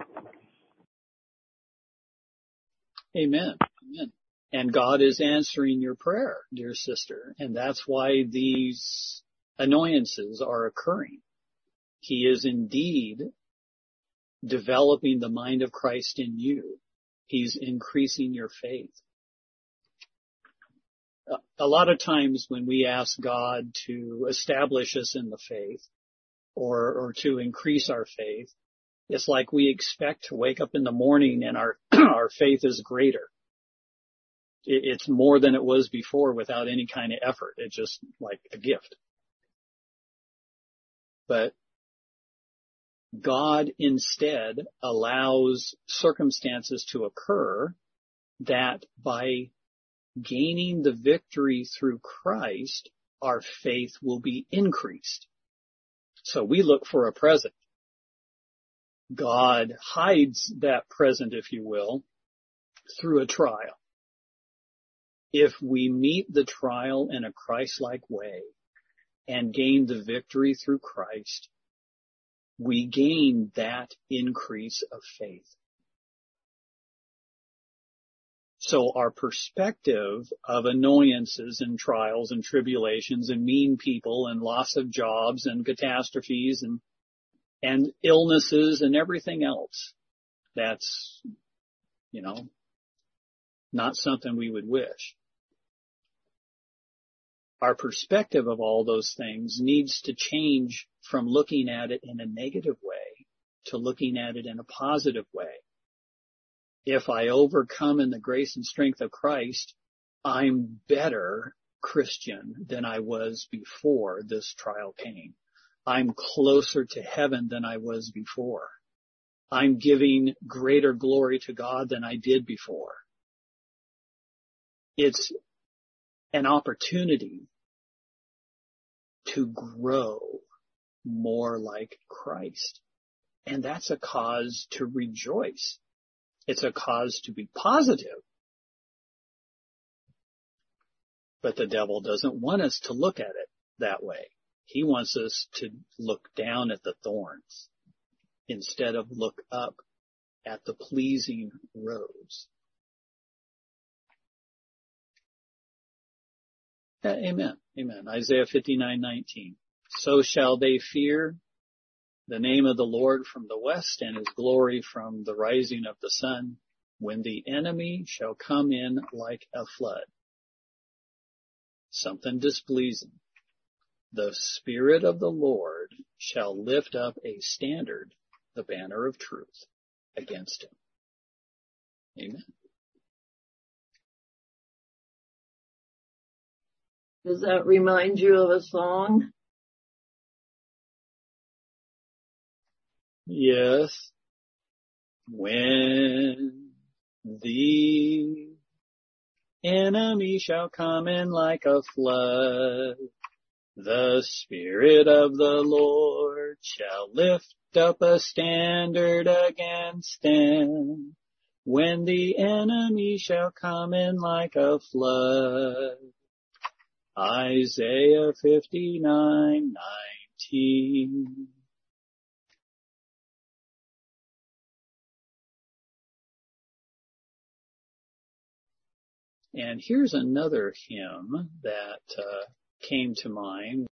Amen. Amen. And God is answering your prayer, dear sister. And that's why these annoyances are occurring. He is indeed developing the mind of Christ in you. He's increasing your faith. A lot of times when we ask God to establish us in the faith or to increase our faith, it's like we expect to wake up in the morning and our our faith is greater. It's more than it was before without any kind of effort. It's just like a gift. But God instead allows circumstances to occur that by gaining the victory through Christ, our faith will be increased. So we look for a present. God hides that present, if you will, through a trial. If we meet the trial in a Christ-like way and gain the victory through Christ, we gain that increase of faith. So our perspective of annoyances and trials and tribulations and mean people and loss of jobs and catastrophes and illnesses and everything else, that's, not something we would wish. Our perspective of all those things needs to change from looking at it in a negative way to looking at it in a positive way. If I overcome in the grace and strength of Christ, I'm better Christian than I was before this trial came. I'm closer to heaven than I was before. I'm giving greater glory to God than I did before. It's an opportunity to grow more like Christ. And that's a cause to rejoice. It's a cause to be positive. But the devil doesn't want us to look at it that way. He wants us to look down at the thorns instead of look up at the pleasing rose. Amen. Amen. Isaiah 59:19. So shall they fear the name of the Lord from the west and his glory from the rising of the sun, when the enemy shall come in like a flood. Something displeasing. The Spirit of the Lord shall lift up a standard, the banner of truth, against him. Amen. Does that remind you of a song? Yes. When the enemy shall come in like a flood, the Spirit of the Lord shall lift up a standard against them. When the enemy shall come in like a flood. Isaiah 59:19. And here's another hymn that came to mind.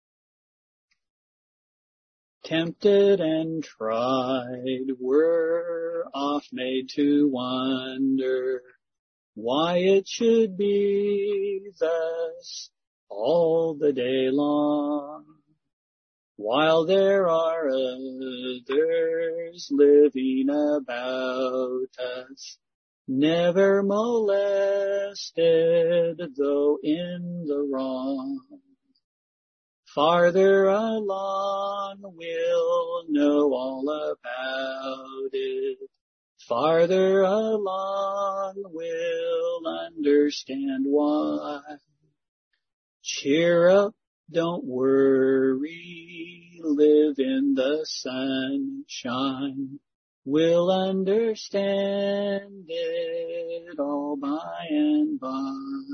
Tempted and tried, we're oft made to wonder why it should be thus all the day long, while there are others living about us, never molested though in the wrong. Farther along, we'll know all about it. Farther along, we'll understand why. Cheer up, don't worry, live in the sunshine. We'll understand it all by and by.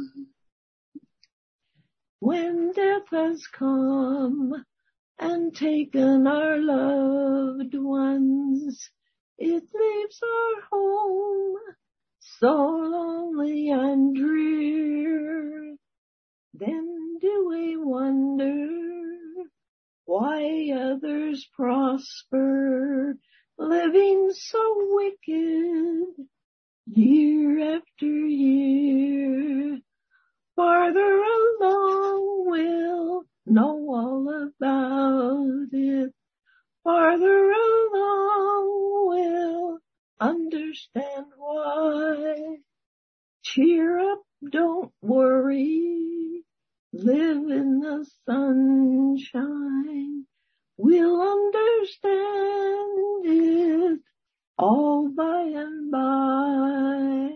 When death has come and taken our loved ones, it leaves our home so lonely and drear. Then do we wonder why others prosper, living so wicked year after year. Farther along we'll know all about it. Farther along we'll understand why. Cheer up, don't worry, live in the sunshine. We'll understand it all by and by.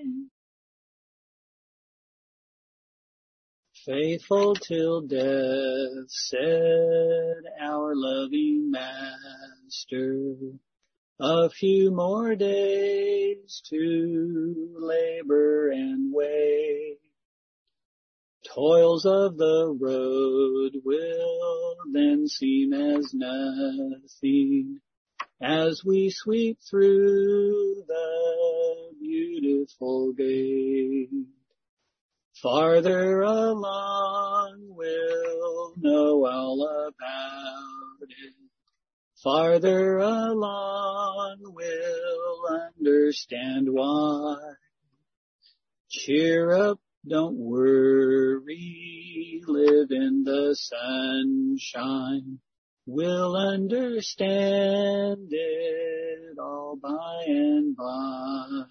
Faithful till death, said our loving Master. A few more days to labor and wait. Toils of the road will then seem as nothing as we sweep through the beautiful gate. Farther along we'll know all about it. Farther along we'll understand why. Cheer up, don't worry, live in the sunshine. We'll understand it all by and by.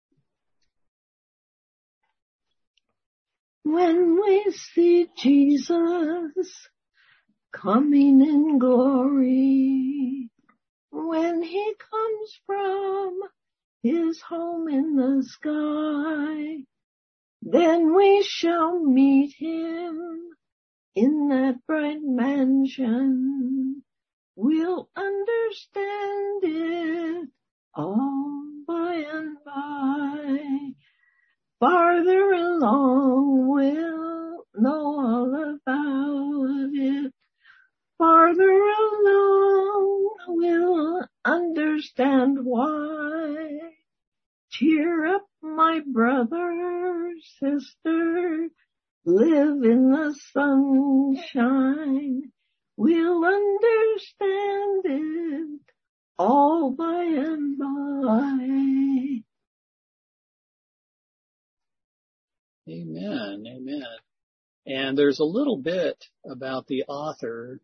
When we see Jesus coming in glory, when he comes from his home in the sky, then we shall meet him in that bright mansion. We'll understand it all by and by. Farther along we'll know all about it. Farther along we'll understand why. Cheer up, my brother, sister, live in the sunshine. We'll understand it all by and by. Amen, amen. And there's a little bit about the author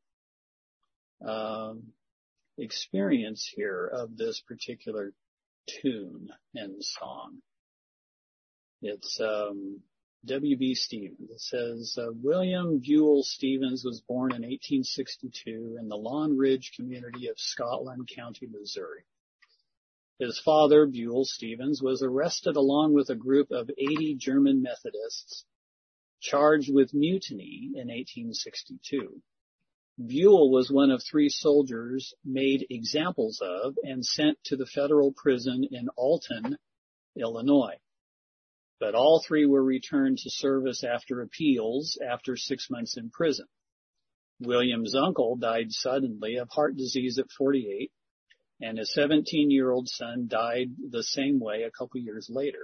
experience here of this particular tune and song. It's W.B. Stevens. It says, William Buell Stevens was born in 1862 in the Lawn Ridge community of Scotland County, Missouri. His father, Buell Stevens, was arrested along with a group of 80 German Methodists charged with mutiny in 1862. Buell was one of 3 soldiers made examples of and sent to the federal prison in Alton, Illinois. But all 3 were returned to service after appeals after 6 months in prison. William's uncle died suddenly of heart disease at 48, and his 17-year-old son died the same way a couple years later.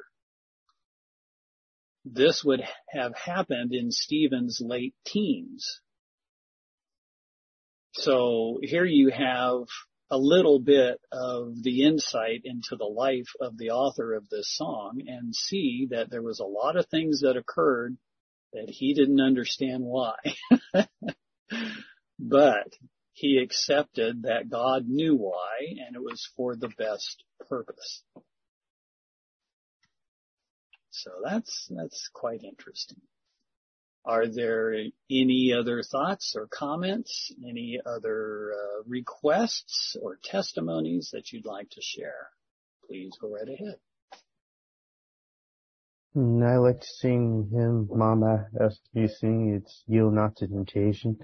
This would have happened in Stevens' late teens. So here you have a little bit of the insight into the life of the author of this song and see that there was a lot of things that occurred that he didn't understand why. But he accepted that God knew why, and it was for the best purpose. So that's quite interesting. Are there any other thoughts or comments, any other requests or testimonies that you'd like to share? Please go right ahead. I like to sing hymn Mama asked me to sing. It's Yield Not to Temptation.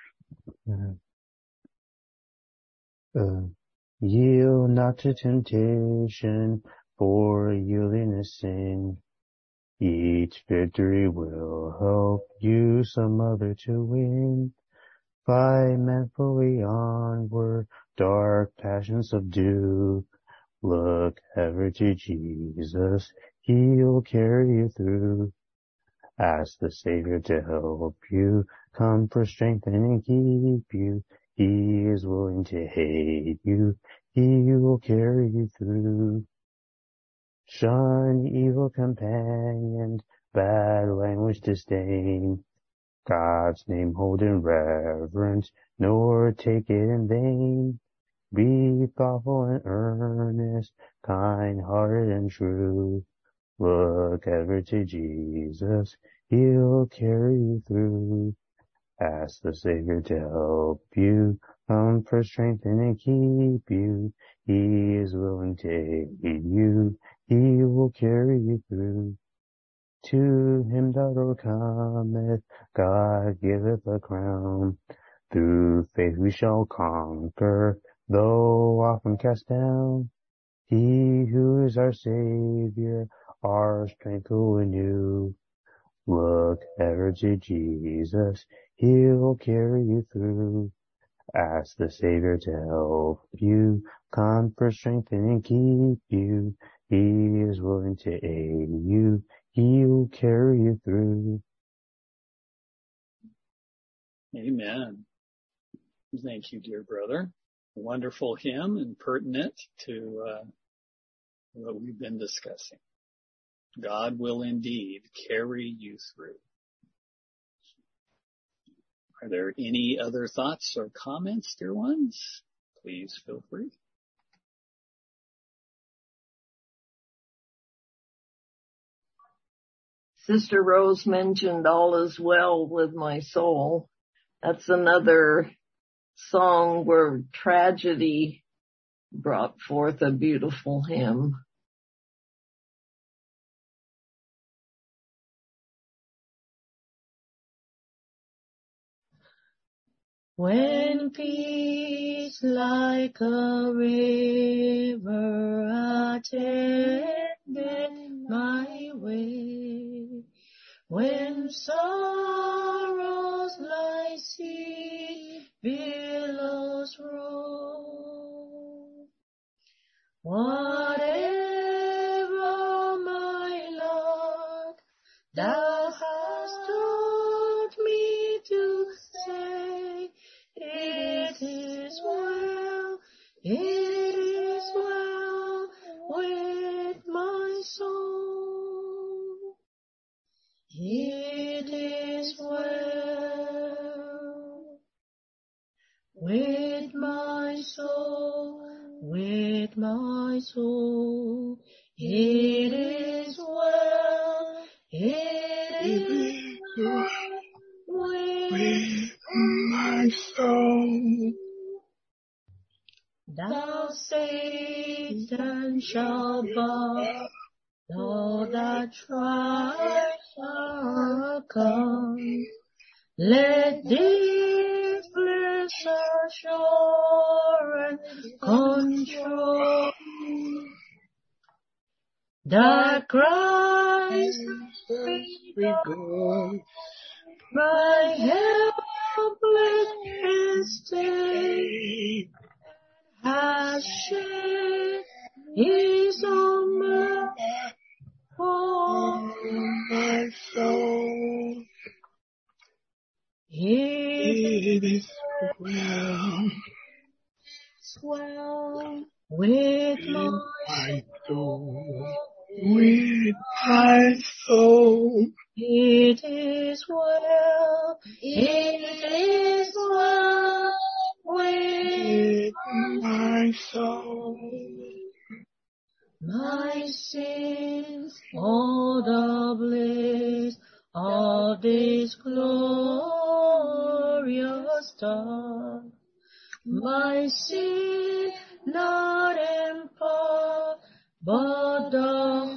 Yield not to temptation, for yielding is sin. Each victory will help you some other to win. Fight manfully onward, dark passions subdue. Look ever to Jesus, He'll carry you through. Ask the Savior to help you, comfort, strengthen, and keep you. He is willing to aid you, He will carry you through. Shun evil companions, bad language disdain. God's name hold in reverence, nor take it in vain. Be thoughtful and earnest, kind-hearted and true. Look ever to Jesus, He'll carry you through. Ask the Savior to help you, comfort, strengthen, and keep you. He is willing to aid you, He will carry you through. To Him that overcometh, God giveth a crown. Through faith we shall conquer, though often cast down. He who is our Savior, our strength will renew. Look ever to Jesus, He'll carry you through. Ask the Savior to help you, comfort, strengthen, and keep you. He is willing to aid you, He'll carry you through. Amen. Thank you, dear brother. A wonderful hymn and pertinent to what we've been discussing. God will indeed carry you through. Are there any other thoughts or comments, dear ones? Please feel free. Sister Rose mentioned All Is Well with My Soul. That's another song where tragedy brought forth a beautiful hymn. When peace like a river attended my way, when sorrows like sea billows roll, whatever my lot, Thou hast taught me to say, it is well with my soul. It is well with my soul, with my soul. It is well, it is well with my soul. Thou Satan shalt bow, though thy trials shall come. Let this bliss assurance control, that Christ We go. my helpless estate has shed His own blood for my soul. it is well with my soul. With my soul. It is well with my soul. My sins, all the bliss of this glory. done. My sin not in part, but the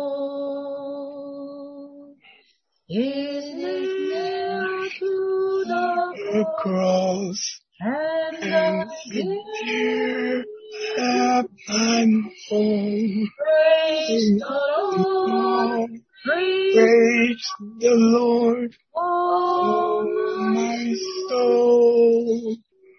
whole is nailed to the cross, and and here I'm home. praise the Lord, Praise the Lord, oh my soul.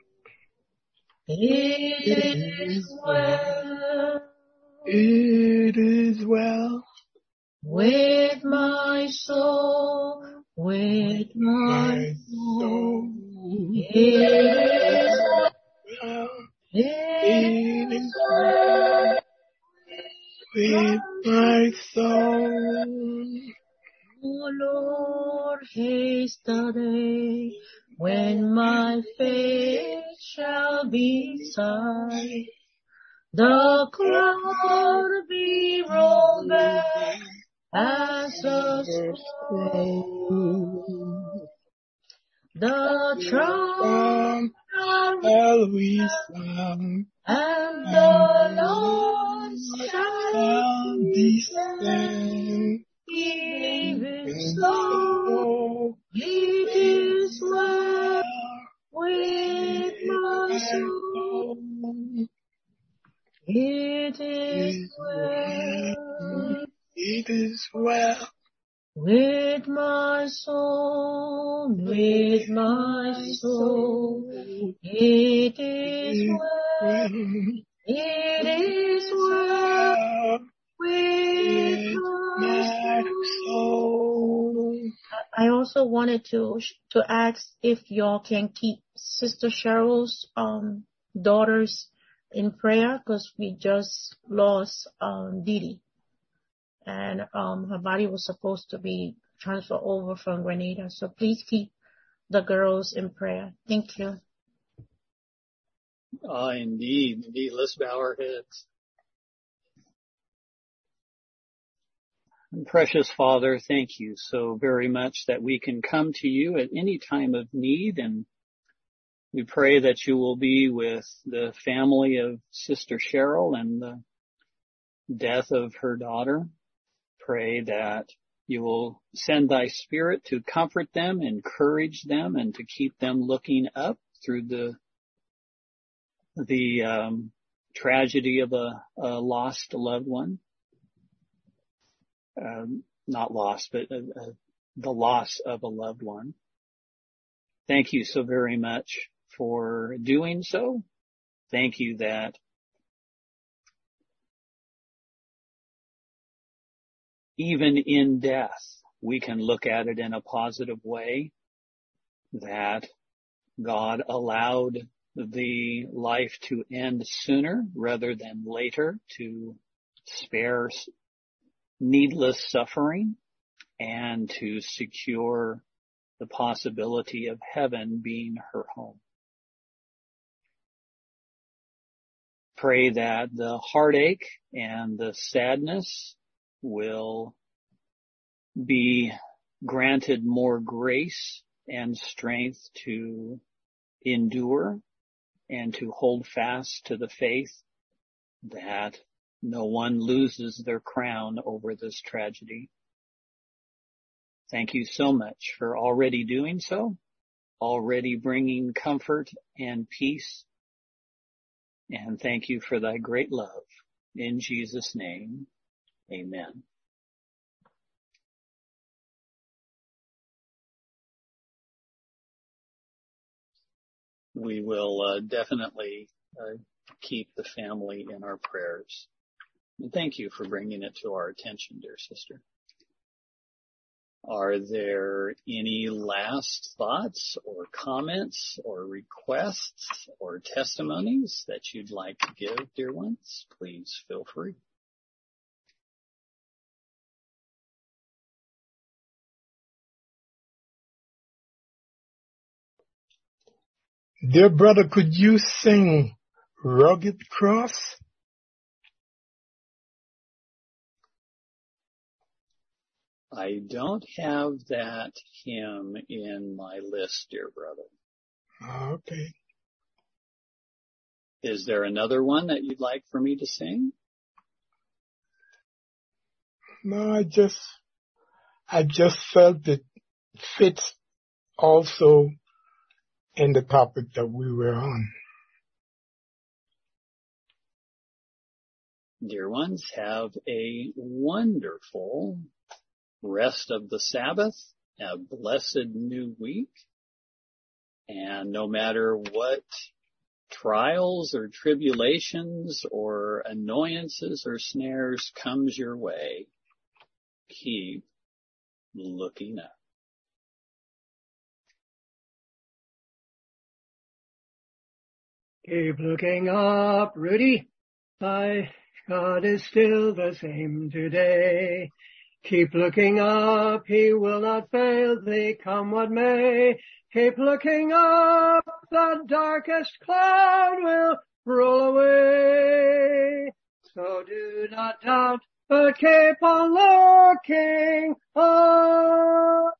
It is well. It is well With my soul, with my soul. It is well. It is well. With my soul. Oh Lord, haste the day when my faith shall be sight. The cloud be rolled back as a scroll. The trump shall we sound, and the Lord shall descend. Even so, it is well with my soul. It is well. It is well With my soul, with my soul. It is well. It is well with my soul. I also wanted to ask if y'all can keep Sister Cheryl's daughters in prayer, because we just lost Didi, and her body was supposed to be transferred over from Grenada. So please keep the girls in prayer. Thank you. Indeed. Let's bow our heads. Precious Father, thank you so very much that we can come to you at any time of need, and we pray that you will be with the family of Sister Cheryl and the death of her daughter. Pray that you will send thy Spirit to comfort them, encourage them, and to keep them looking up through the tragedy of a lost loved one. Not lost, but the loss of a loved one. Thank you so very much for doing so. Thank you that even in death, we can look at it in a positive way, that God allowed the life to end sooner rather than later to spare needless suffering and to secure the possibility of heaven being her home. Pray that the heartache and the sadness will be granted more grace and strength to endure and to hold fast to the faith, that no one loses their crown over this tragedy. Thank you so much for already doing so, already bringing comfort and peace. And thank you for thy great love. In Jesus' name, amen. We will definitely keep the family in our prayers. And thank you for bringing it to our attention, dear sister. Are there any last thoughts or comments or requests or testimonies that you'd like to give, dear ones? Please feel free. Dear brother, could you sing Rugged Cross? I don't have that hymn in my list, dear brother. Okay. Is there another one that you'd like for me to sing? No, I just felt it fits also in the topic that we were on. Dear ones, have a wonderful rest of the Sabbath, a blessed new week, and no matter what trials or tribulations or annoyances or snares comes your way, keep looking up. Keep looking up, Rudy. Thy God is still the same today. Keep looking up, He will not fail thee, come what may. Keep looking up, the darkest cloud will roll away. So do not doubt, but keep on looking up.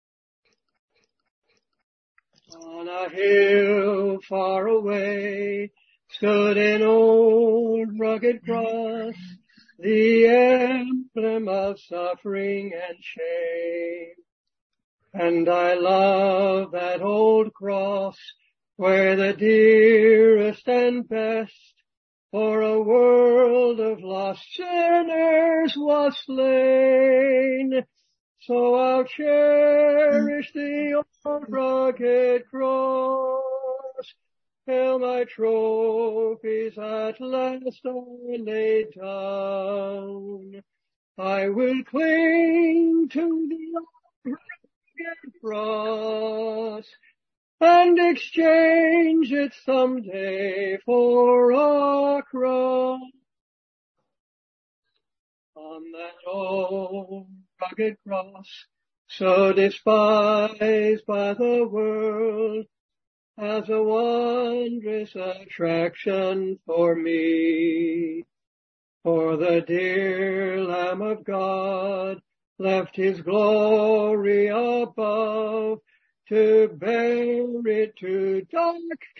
On a hill far away stood an old rugged cross, the emblem of suffering and shame. And I love that old cross where the dearest and best for a world of lost sinners was slain. So I'll cherish the old rugged cross till my trophies at last I lay down. I will cling to the old rugged cross and exchange it someday for a crown. On that old rugged cross, so despised by the world, as a wondrous attraction for me. For the dear Lamb of God left His glory above to bear it to dark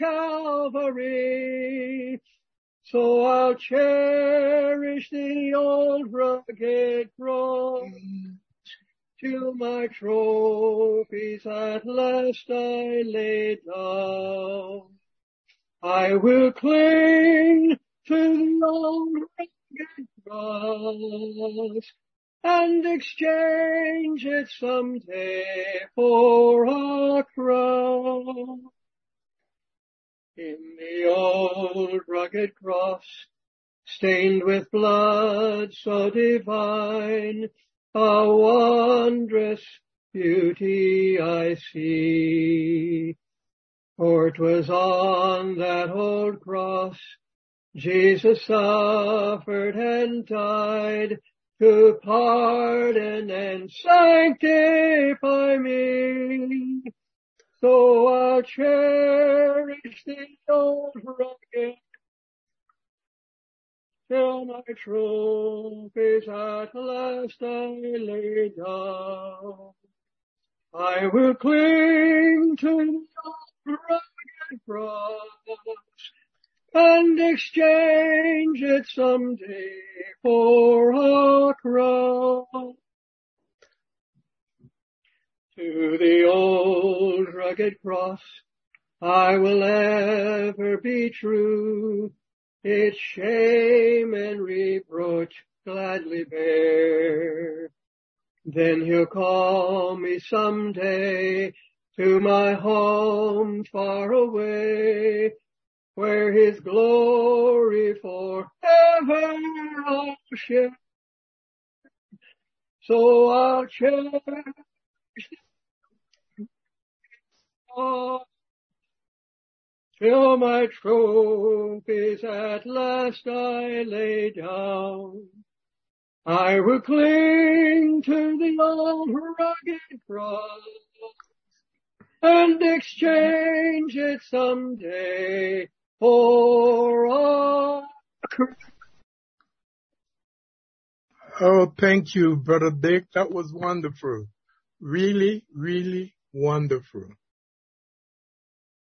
Calvary. So I'll cherish the old rugged cross till my trophies at last I lay down. I will cling to the old rugged cross and exchange it someday for a crown. In the old rugged cross, stained with blood so divine, a wondrous beauty I see. For 'twas on that old cross Jesus suffered and died to pardon and sanctify me. So I'll cherish the old rugged till my trophies at last I lay down. I will cling to the old rugged cross and exchange it someday for a crown. To the old rugged cross I will ever be true, its shame and reproach gladly bear. Then He'll call me someday to my home far away, where His glory forever I'll share. So I'll cherish till my trophies at last I lay down. I will cling to the old rugged cross and exchange it someday for a crown. Oh, thank you, Brother Dick. That was wonderful. Really, really wonderful.